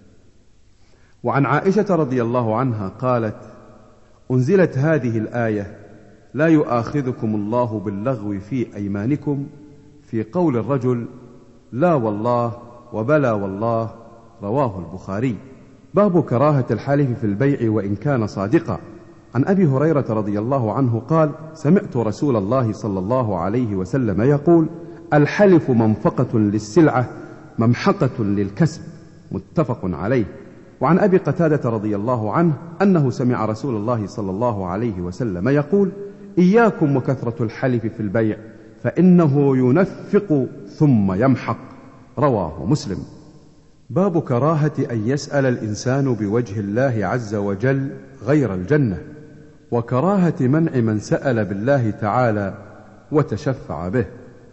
وعن عائشة رضي الله عنها قالت: أنزلت هذه الآية: لا يؤاخذكم الله باللغو في أيمانكم، في قول الرجل لا والله وبلا والله. رواه البخاري. باب كراهة الحلف في البيع وإن كان صادقا. عن أبي هريرة رضي الله عنه قال: سمعت رسول الله صلى الله عليه وسلم يقول: الحلف منفقة للسلعة ممحقة للكسب. متفق عليه. وعن أبي قتادة رضي الله عنه أنه سمع رسول الله صلى الله عليه وسلم يقول: إياكم وكثرة الحلف في البيع فإنه ينفق ثم يمحق. رواه مسلم. باب كراهة أن يسأل الإنسان بوجه الله عز وجل غير الجنة، وكراهة منع من سأل بالله تعالى وتشفع به.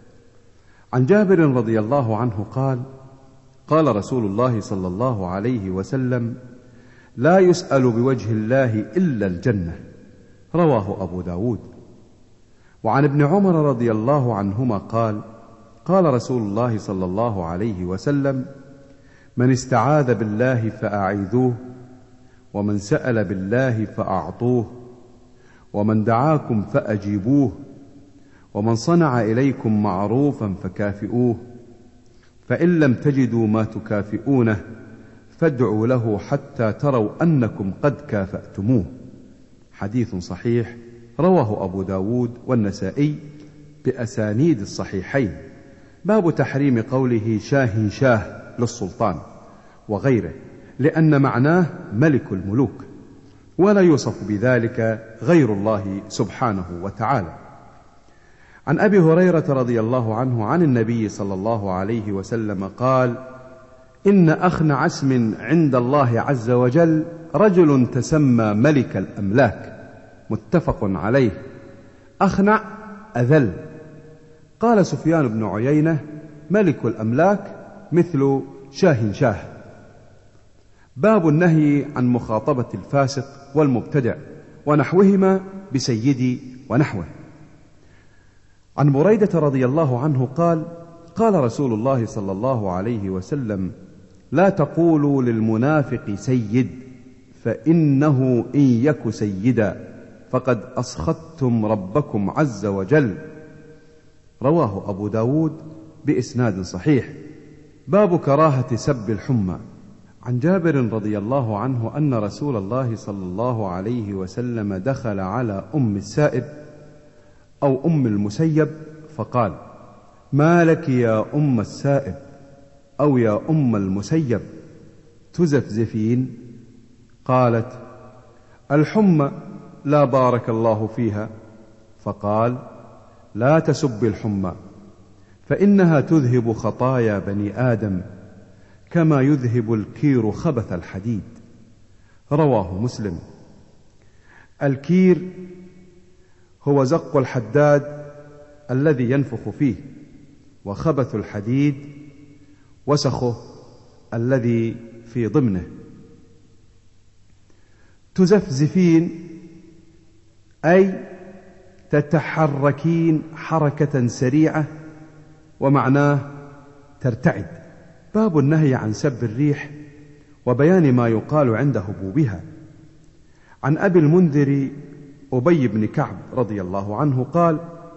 عن جابر رضي الله عنه قال: قال رسول الله صلى الله عليه وسلم: لا يسأل بوجه الله إلا الجنة. رواه أبو داود. وعن ابن عمر رضي الله عنهما قال: قال رسول الله صلى الله عليه وسلم: من استعاذ بالله فأعيذوه، ومن سأل بالله فأعطوه، ومن دعاكم فأجيبوه، ومن صنع إليكم معروفا فكافئوه، فإن لم تجدوا ما تكافئونه فادعوا له حتى تروا أنكم قد كافأتموه. حديث صحيح. رواه أبو داود والنسائي بأسانيد الصحيحين. باب تحريم قوله شاه شاه للسلطان وغيره، لأن معناه ملك الملوك، ولا يوصف بذلك غير الله سبحانه وتعالى. عن أبي هريرة رضي الله عنه عن النبي صلى الله عليه وسلم قال: إن أخنع اسم عند الله عز وجل رجل تسمى ملك الأملاك. متفق عليه. أخنع أذل. قال سفيان بن عيينة: ملك الأملاك مثل شاه شاه. باب النهي عن مخاطبة الفاسق والمبتدع ونحوهما بسيدي ونحوه. عن بريدة رضي الله عنه قال: قال رسول الله صلى الله عليه وسلم: لا تقولوا للمنافق سيد، فإنه إن يك سيدا فقد أسخطتم ربكم عز وجل. رواه أبو داود بإسناد صحيح. باب كراهة سب الحمى. عن جابر رضي الله عنه أن رسول الله صلى الله عليه وسلم دخل على أم السائب أو أم المسيب فقال: ما لك يا أم السائب أو يا أم المسيب تزفزفين؟ قالت: الحمى لا بارك الله فيها. فقال: لا تسب الحمى، فإنها تذهب خطايا بني آدم كما يذهب الكير خبث الحديد. رواه مسلم. الكير هو زق الحداد الذي ينفخ فيه، وخبث الحديد وسخه الذي في ضمنه. تزفزفين أي تتحركين حركة سريعة، ومعناه ترتعد. باب النهي عن سب الريح وبيان ما يقال عند هبوبها. عن أبي المنذر أبي بن كعب رضي الله عنه قال: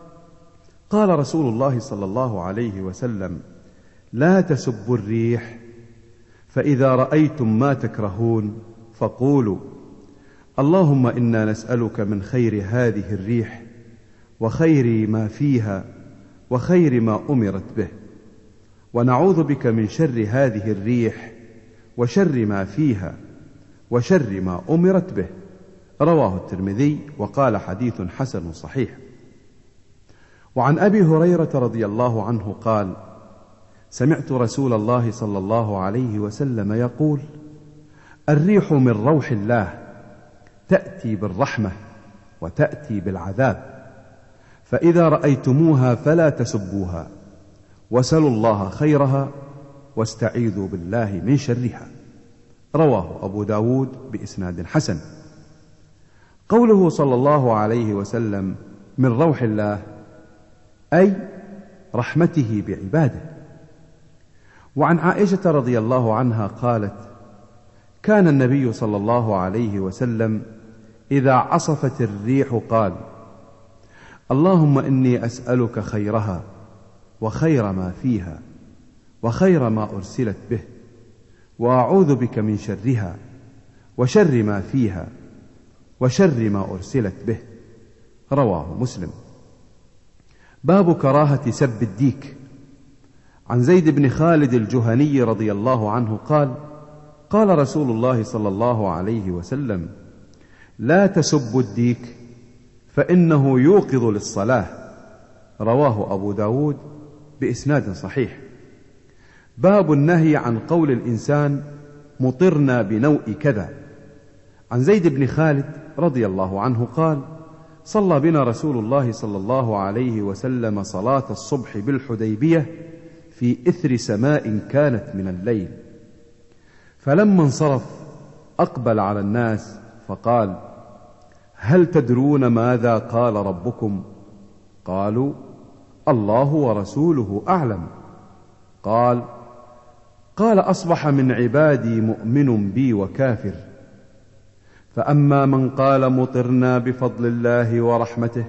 قال رسول الله صلى الله عليه وسلم: لا تسبوا الريح، فإذا رأيتم ما تكرهون فقولوا: اللهم إنا نسألك من خير هذه الريح وخير ما فيها وخير ما أمرت به، ونعوذ بك من شر هذه الريح وشر ما فيها وشر ما أمرت به. رواه الترمذي وقال: حديث حسن صحيح. وعن أبي هريرة رضي الله عنه قال: سمعت رسول الله صلى الله عليه وسلم يقول: الريح من روح الله، تأتي بالرحمة وتأتي بالعذاب، فإذا رأيتموها فلا تسبوها، وسلوا الله خيرها واستعيذوا بالله من شرها. رواه أبو داود بإسناد حسن. قوله صلى الله عليه وسلم من روح الله أي رحمته بعباده. وعن عائشة رضي الله عنها قالت: كان النبي صلى الله عليه وسلم إذا عصفت الريح قال: اللهم إني أسألك خيرها وخير ما فيها وخير ما أرسلت به، وأعوذ بك من شرها وشر ما فيها وشر ما أرسلت به. رواه مسلم. باب كراهة سب الديك. عن زيد بن خالد الجهني رضي الله عنه قال: قال رسول الله صلى الله عليه وسلم: لا تسبوا الديك فإنه يوقظ للصلاة. رواه أبو داود بإسناد صحيح. باب النهي عن قول الإنسان مطرنا بنوء كذا. عن زيد بن خالد رضي الله عنه قال: صلى بنا رسول الله صلى الله عليه وسلم صلاة الصبح بالحديبية في إثر سماء كانت من الليل، فلما انصرف أقبل على الناس فقال: هل تدرون ماذا قال ربكم؟ قالوا: الله ورسوله أعلم. قال: أصبح من عبادي مؤمن بي وكافر، فأما من قال مطرنا بفضل الله ورحمته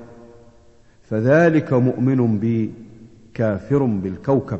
فذلك مؤمن بي كافر بالكوكب،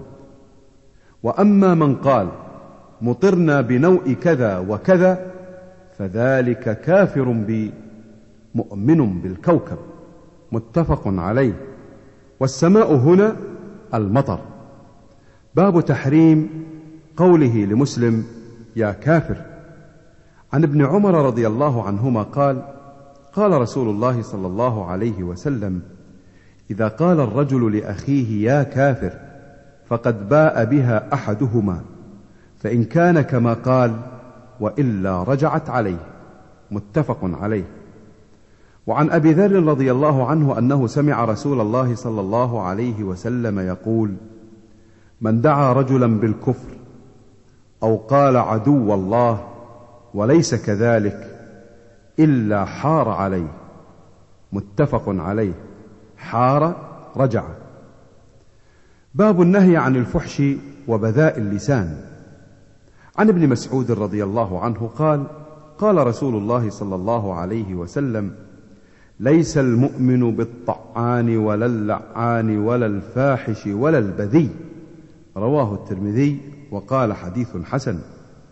وأما من قال مطرنا بنوء كذا وكذا فذلك كافر بي مؤمن بالكوكب. متفق عليه. والسماء هنا المطر. باب تحريم قوله لمسلم يا كافر. عن ابن عمر رضي الله عنهما قال: قال رسول الله صلى الله عليه وسلم: إذا قال الرجل لأخيه يا كافر فقد باء بها أحدهما، فإن كان كما قال وإلا رجعت عليه. متفق عليه. وعن أبي ذر رضي الله عنه أنه سمع رسول الله صلى الله عليه وسلم يقول: من دعا رجلا بالكفر أو قال عدو الله وليس كذلك إلا حار عليه. متفق عليه. حار رجع. باب النهي عن الفحش وبذاء اللسان. عن ابن مسعود رضي الله عنه قال: قال رسول الله صلى الله عليه وسلم: ليس المؤمن بالطعان ولا اللعان ولا الفاحش ولا البذي. رواه الترمذي وقال: حديث حسن.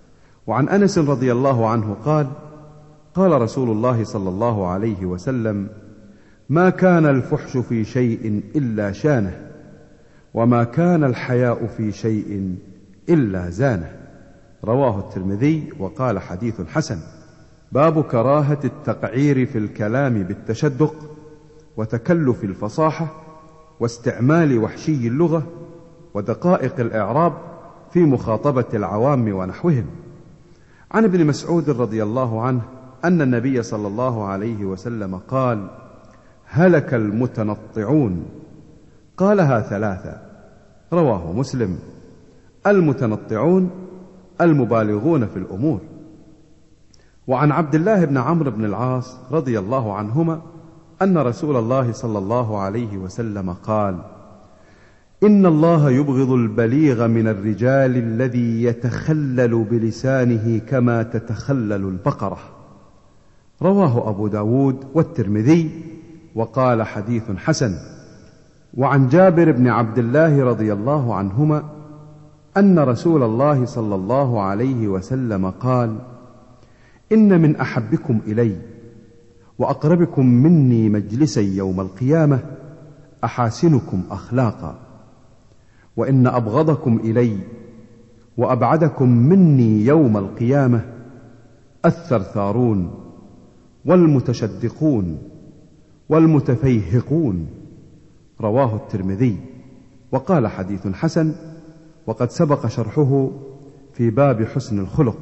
وعن أنس رضي الله عنه قال: قال رسول الله صلى الله عليه وسلم: ما كان الفحش في شيء إلا شانه، وما كان الحياء في شيء إلا زانه. رواه الترمذي وقال: حديث حسن. باب كراهة التقعير في الكلام بالتشدق وتكلف الفصاحة واستعمال وحشي اللغة ودقائق الإعراب في مخاطبة العوام ونحوهم. عن ابن مسعود رضي الله عنه أن النبي صلى الله عليه وسلم قال: هلك المتنطعون. قالها ثلاثة. رواه مسلم. المتنطعون المبالغون في الأمور. وعن عبد الله بن عمرو بن العاص رضي الله عنهما أن رسول الله صلى الله عليه وسلم قال: إن الله يبغض البليغ من الرجال الذي يتخلل بلسانه كما تتخلل البقرة. رواه أبو داود والترمذي وقال: حديث حسن. وعن جابر بن عبد الله رضي الله عنهما أن رسول الله صلى الله عليه وسلم قال: إن من أحبكم إلي وأقربكم مني مجلسا يوم القيامة أحاسنكم أخلاقا، وإن أبغضكم إلي وأبعدكم مني يوم القيامة الثرثارون والمتشدقون والمتفيهقون. رواه الترمذي وقال: حديث حسن، وقد سبق شرحه في باب حسن الخلق.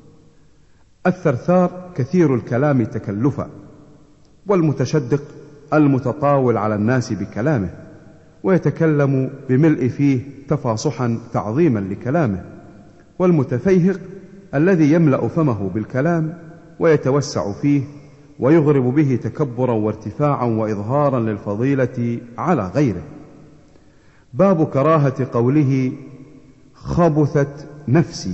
الثرثار كثير الكلام تكلفا، والمتشدق المتطاول على الناس بكلامه ويتكلم بملء فيه تفاصحا تعظيما لكلامه، والمتفيهق الذي يملأ فمه بالكلام ويتوسع فيه ويغرب به تكبرا وارتفاعا وإظهارا للفضيلة على غيره. باب كراهة قوله خبثت نفسي.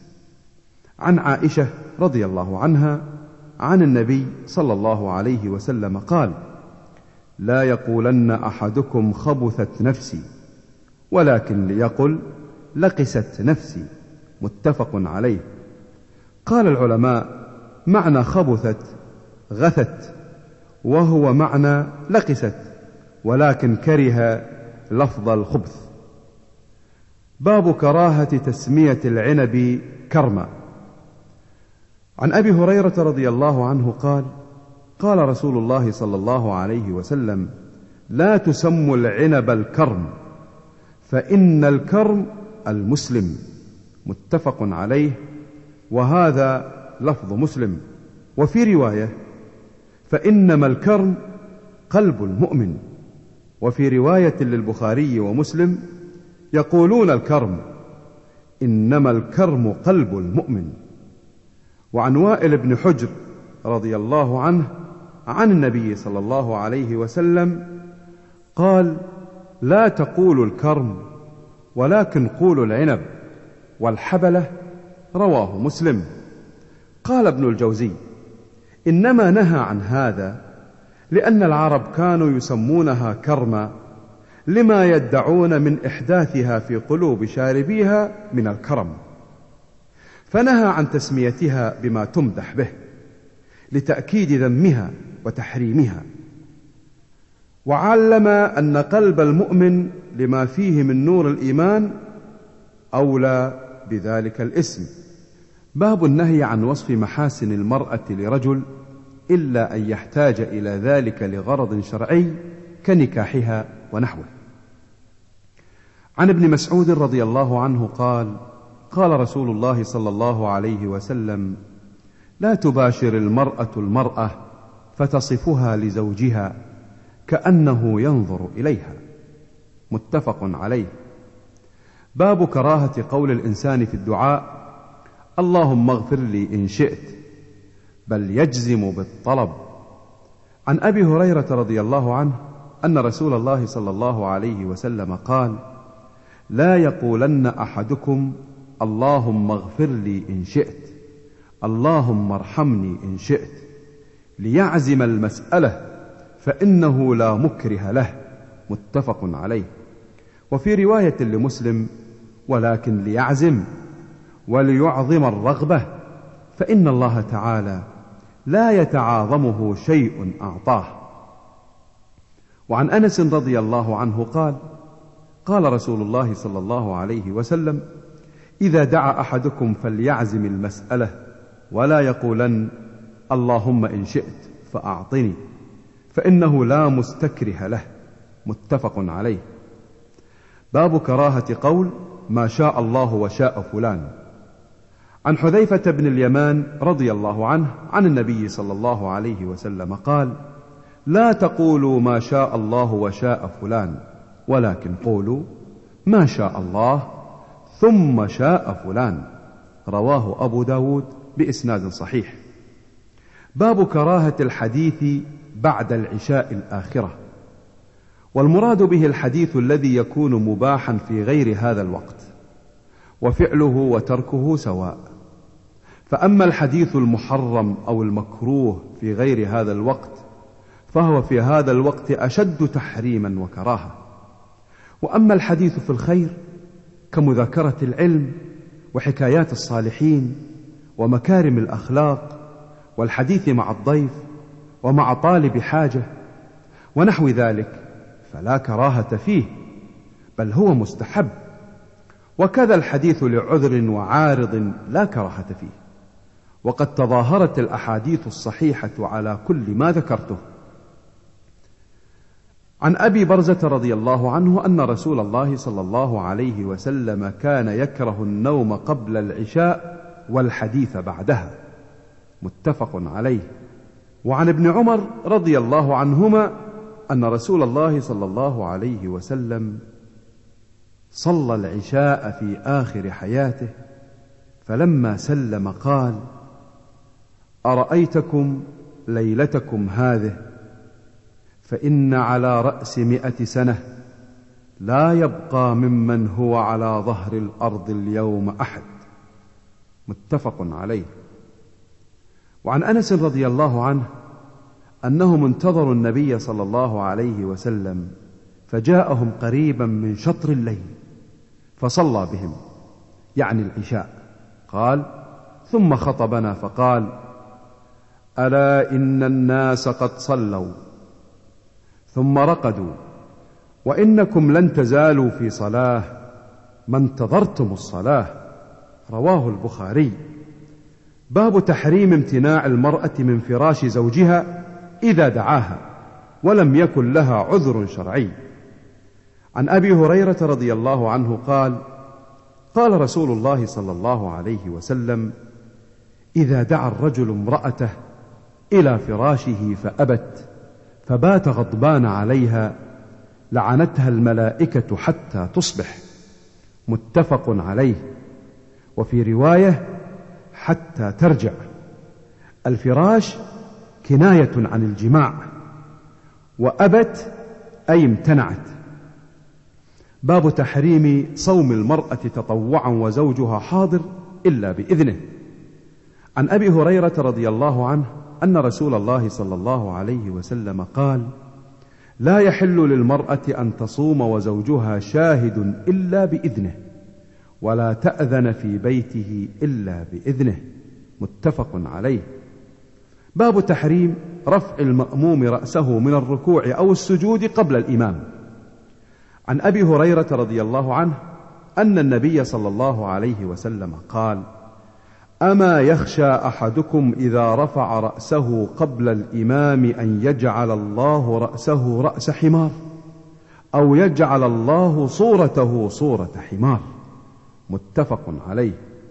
عن عائشة رضي الله عنها عن النبي صلى الله عليه وسلم قال: لا يقولن أحدكم خبثت نفسي، ولكن ليقل لقست نفسي. متفق عليه. قال العلماء: معنى خبثت غثت، وهو معنى لقست، ولكن كره لفظ الخبث. باب كراهة تسمية العنب كرما. عن أبي هريرة رضي الله عنه قال: قال رسول الله صلى الله عليه وسلم: لا تسموا العنب الكرم، فإن الكرم المسلم. متفق عليه، وهذا لفظ مسلم. وفي رواية: فإنما الكرم قلب المؤمن. وفي رواية للبخاري ومسلم يقولون الكرم، إنما الكرم قلب المؤمن. وعن وائل بن حجر رضي الله عنه عن النبي صلى الله عليه وسلم قال: لا تقولوا الكرم، ولكن قولوا العنب والحبلة. رواه مسلم. قال ابن الجوزي: إنما نهى عن هذا لأن العرب كانوا يسمونها كرما لما يدعون من إحداثها في قلوب شاربيها من الكرم، فنهى عن تسميتها بما تمدح به لتأكيد ذمها وتحريمها. وعلم أن قلب المؤمن لما فيه من نور الإيمان أولى بذلك الاسم. باب النهي عن وصف محاسن المرأة لرجل إلا أن يحتاج إلى ذلك لغرض شرعي كنكاحها ونحوه. عن ابن مسعود رضي الله عنه قال: قال رسول الله صلى الله عليه وسلم: لا تباشر المرأة المرأة فتصفها لزوجها كأنه ينظر إليها. متفق عليه. باب كراهة قول الإنسان في الدعاء: اللهم اغفر لي إن شئت، بل يجزم بالطلب. عن أبي هريرة رضي الله عنه أن رسول الله صلى الله عليه وسلم قال: لا يقولن أحدكم اللهم اغفر لي إن شئت، اللهم ارحمني إن شئت، ليعزم المسألة فإنه لا مكره له. متفق عليه. وفي رواية لمسلم: ولكن ليعزم. وليعظم الرغبة، فإن الله تعالى لا يتعاظمه شيء أعطاه. وعن أنس رضي الله عنه قال: قال رسول الله صلى الله عليه وسلم: إذا دعا أحدكم فليعزم المسألة ولا يقولن اللهم إن شئت فأعطني، فإنه لا مستكره له. متفق عليه. باب كراهة قول ما شاء الله وشاء فلان. عن حذيفة بن اليمان رضي الله عنه عن النبي صلى الله عليه وسلم قال: لا تقولوا ما شاء الله وشاء فلان، ولكن قولوا ما شاء الله ثم شاء فلان. رواه أبو داود بإسناد صحيح. باب كراهة الحديث بعد العشاء الآخرة. والمراد به الحديث الذي يكون مباحا في غير هذا الوقت، وفعله وتركه سواء. فأما الحديث المحرم أو المكروه في غير هذا الوقت فهو في هذا الوقت أشد تحريما وكراهة. وأما الحديث في الخير كمذاكرة العلم وحكايات الصالحين ومكارم الأخلاق والحديث مع الضيف ومع طالب حاجة ونحو ذلك فلا كراهة فيه، بل هو مستحب. وكذا الحديث لعذر وعارض لا كراهة فيه. وقد تظاهرت الأحاديث الصحيحة على كل ما ذكرته. عن أبي برزة رضي الله عنه أن رسول الله صلى الله عليه وسلم كان يكره النوم قبل العشاء والحديث بعدها. متفق عليه. وعن ابن عمر رضي الله عنهما أن رسول الله صلى الله عليه وسلم صلى العشاء في آخر حياته، فلما سلم قال: أرأيتكم ليلتكم هذه، فإن على رأس 100 سنة لا يبقى ممن هو على ظهر الأرض اليوم أحد. متفق عليه. وعن أنس رضي الله عنه أنهم انتظروا النبي صلى الله عليه وسلم، فجاءهم قريبا من شطر الليل فصلى بهم، يعني العشاء. قال: ثم خطبنا فقال: ألا إن الناس قد صلوا ثم رقدوا، وإنكم لن تزالوا في صلاة ما انتظرتم الصلاة. رواه البخاري. باب تحريم امتناع المرأة من فراش زوجها إذا دعاها ولم يكن لها عذر شرعي. عن أبي هريرة رضي الله عنه قال: قال رسول الله صلى الله عليه وسلم: إذا دعا الرجل امرأته إلى فراشه فأبت فبات غضبان عليها لعنتها الملائكة حتى تصبح. متفق عليه. وفي رواية: حتى ترجع. الفراش كناية عن الجماع، وأبت أي امتنعت. باب تحريم صوم المرأة تطوعا وزوجها حاضر إلا بإذنه. عن أبي هريرة رضي الله عنه أن رسول الله صلى الله عليه وسلم قال: لا يحل للمرأة أن تصوم وزوجها شاهد إلا بإذنه، ولا تأذن في بيته إلا بإذنه. متفق عليه. باب تحريم رفع المأموم رأسه من الركوع أو السجود قبل الإمام. عن أبي هريرة رضي الله عنه أن النبي صلى الله عليه وسلم قال: أما يخشى أحدكم إذا رفع رأسه قبل الإمام أن يجعل الله رأسه رأس حمار، أو يجعل الله صورته صورة حمار. متفق عليه.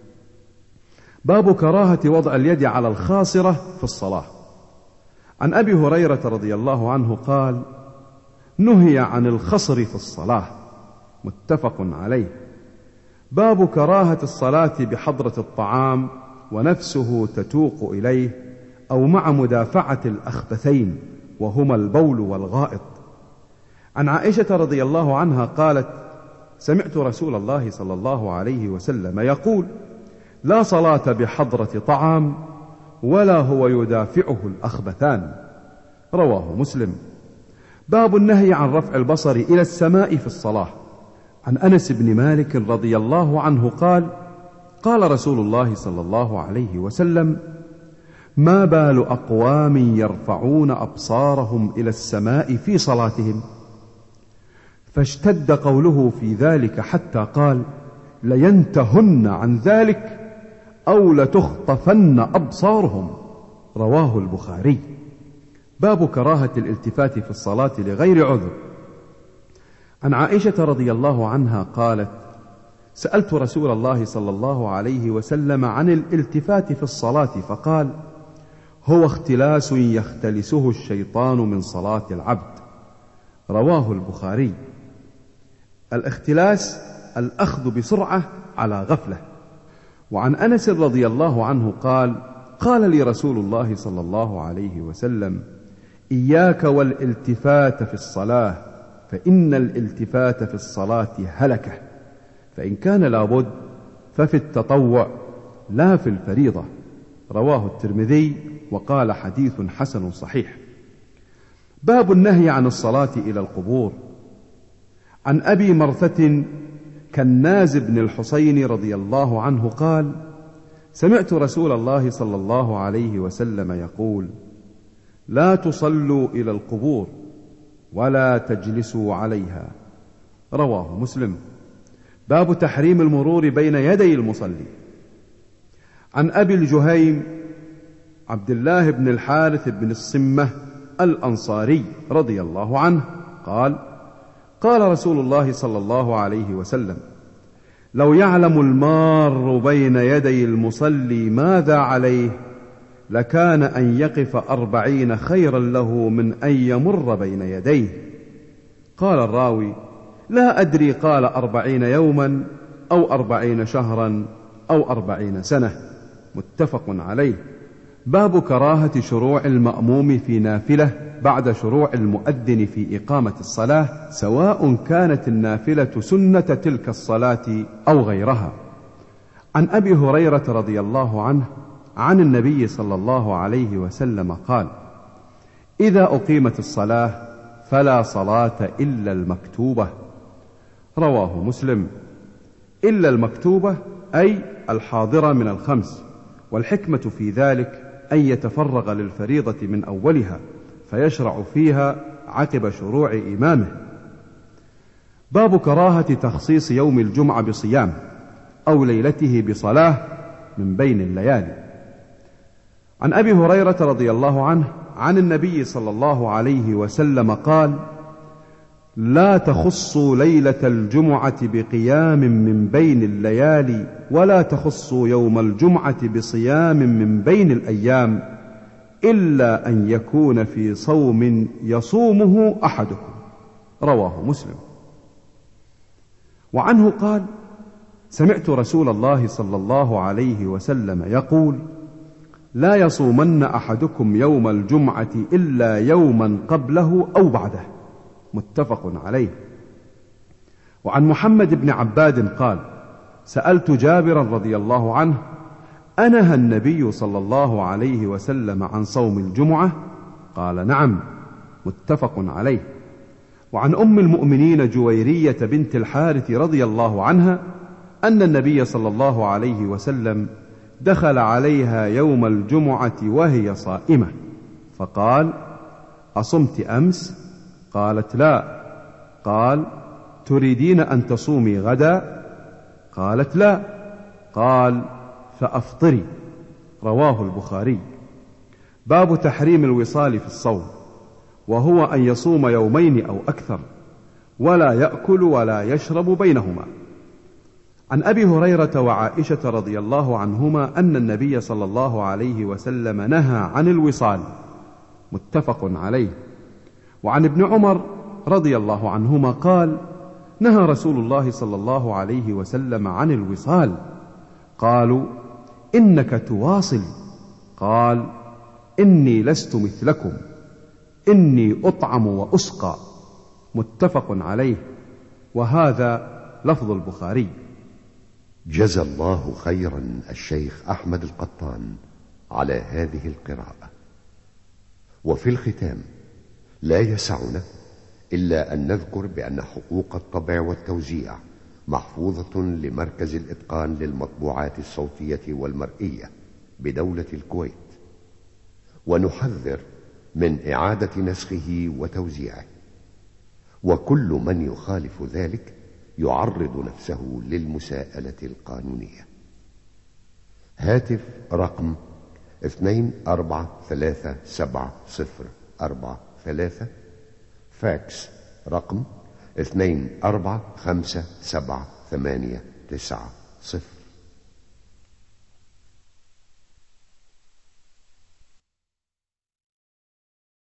باب كراهة وضع اليد على الخاصرة في الصلاة. عن أبي هريرة رضي الله عنه قال: نهي عن الخصر في الصلاة. متفق عليه. باب كراهة الصلاة بحضرة الطعام ونفسه تتوق إليه، أو مع مدافعة الأخبثين وهما البول والغائط. عن عائشة رضي الله عنها قالت: سمعت رسول الله صلى الله عليه وسلم يقول: لا صلاة بحضرة طعام ولا هو يدافعه الأخبثان. رواه مسلم. باب النهي عن رفع البصر إلى السماء في الصلاة. عن أنس بن مالك رضي الله عنه قال: قال رسول الله صلى الله عليه وسلم: ما بال أقوام يرفعون أبصارهم إلى السماء في صلاتهم؟ فاشتد قوله في ذلك حتى قال: لينتهن عن ذلك أو لتخطفن أبصارهم. رواه البخاري. باب كراهة الالتفات في الصلاة لغير عذر. عن عائشة رضي الله عنها قالت: سألت رسول الله صلى الله عليه وسلم عن الالتفات في الصلاة فقال: هو اختلاس يختلسه الشيطان من صلاة العبد. رواه البخاري. الاختلاس الأخذ بسرعة على غفلة. وعن أنس رضي الله عنه قال: قال لي رسول الله صلى الله عليه وسلم: إياك والالتفات في الصلاة، فإن الالتفات في الصلاة هلكة، فإن كان لابد ففي التطوع لا في الفريضة. رواه الترمذي وقال: حديث حسن صحيح. باب النهي عن الصلاة إلى القبور. عن أبي مرثة كناز بن الحصين رضي الله عنه قال: سمعت رسول الله صلى الله عليه وسلم يقول: لا تصلوا إلى القبور ولا تجلسوا عليها. رواه مسلم. باب تحريم المرور بين يدي المصلي. عن أبي الجهيم عبد الله بن الحارث بن الصمة الأنصاري رضي الله عنه قال: قال رسول الله صلى الله عليه وسلم: لو يعلم المار بين يدي المصلي ماذا عليه لكان أن يقف 40 خيرا له من أن يمر بين يديه. قال الراوي: لا أدري قال 40 يوما أو 40 شهرا أو 40 سنة. متفق عليه. باب كراهة شروع المأموم في نافلة بعد شروع المؤذن في إقامة الصلاة، سواء كانت النافلة سنة تلك الصلاة أو غيرها. عن أبي هريرة رضي الله عنه عن النبي صلى الله عليه وسلم قال: إذا أقيمت الصلاة فلا صلاة إلا المكتوبة. رواه مسلم. إلا المكتوبة أي الحاضرة من الخمس، والحكمة في ذلك أن يتفرغ للفريضة من أولها فيشرع فيها عقب شروع إمامه. باب كراهة تخصيص يوم الجمعة بصيام أو ليلته بصلاة من بين الليالي. عن أبي هريرة رضي الله عنه عن النبي صلى الله عليه وسلم قال: لا تخصوا ليلة الجمعة بقيام من بين الليالي، ولا تخصوا يوم الجمعة بصيام من بين الأيام، إلا أن يكون في صوم يصومه أحدكم. رواه مسلم. وعنه قال: سمعت رسول الله صلى الله عليه وسلم يقول: لا يصومن أحدكم يوم الجمعة إلا يوما قبله أو بعده. متفق عليه. وعن محمد بن عباد قال: سألت جابرا رضي الله عنه: أنهى النبي صلى الله عليه وسلم عن صوم الجمعة؟ قال: نعم. متفق عليه. وعن أم المؤمنين جويرية بنت الحارث رضي الله عنها أن النبي صلى الله عليه وسلم دخل عليها يوم الجمعة وهي صائمة فقال: أصمت أمس؟ قالت: لا. قال: تريدين أن تصومي غدا؟ قالت: لا. قال: فأفطري. رواه البخاري. باب تحريم الوصال في الصوم، وهو أن يصوم يومين أو أكثر ولا يأكل ولا يشرب بينهما. عن أبي هريرة وعائشة رضي الله عنهما أن النبي صلى الله عليه وسلم نهى عن الوصال. متفق عليه. وعن ابن عمر رضي الله عنهما قال: نهى رسول الله صلى الله عليه وسلم عن الوصال. قالوا: إنك تواصل. قال: إني لست مثلكم، إني أطعم وأسقى. متفق عليه. وهذا لفظ البخاري. جزى الله خيرا الشيخ أحمد القطان على هذه القراءة. وفي الختام لا يسعنا إلا أن نذكر بأن حقوق الطبع والتوزيع محفوظة لمركز الإتقان للمطبوعات الصوتية والمرئية بدولة الكويت، ونحذر من إعادة نسخه وتوزيعه، وكل من يخالف ذلك يعرض نفسه للمساءلة القانونية. هاتف رقم 243704 فاكس رقم 24577890.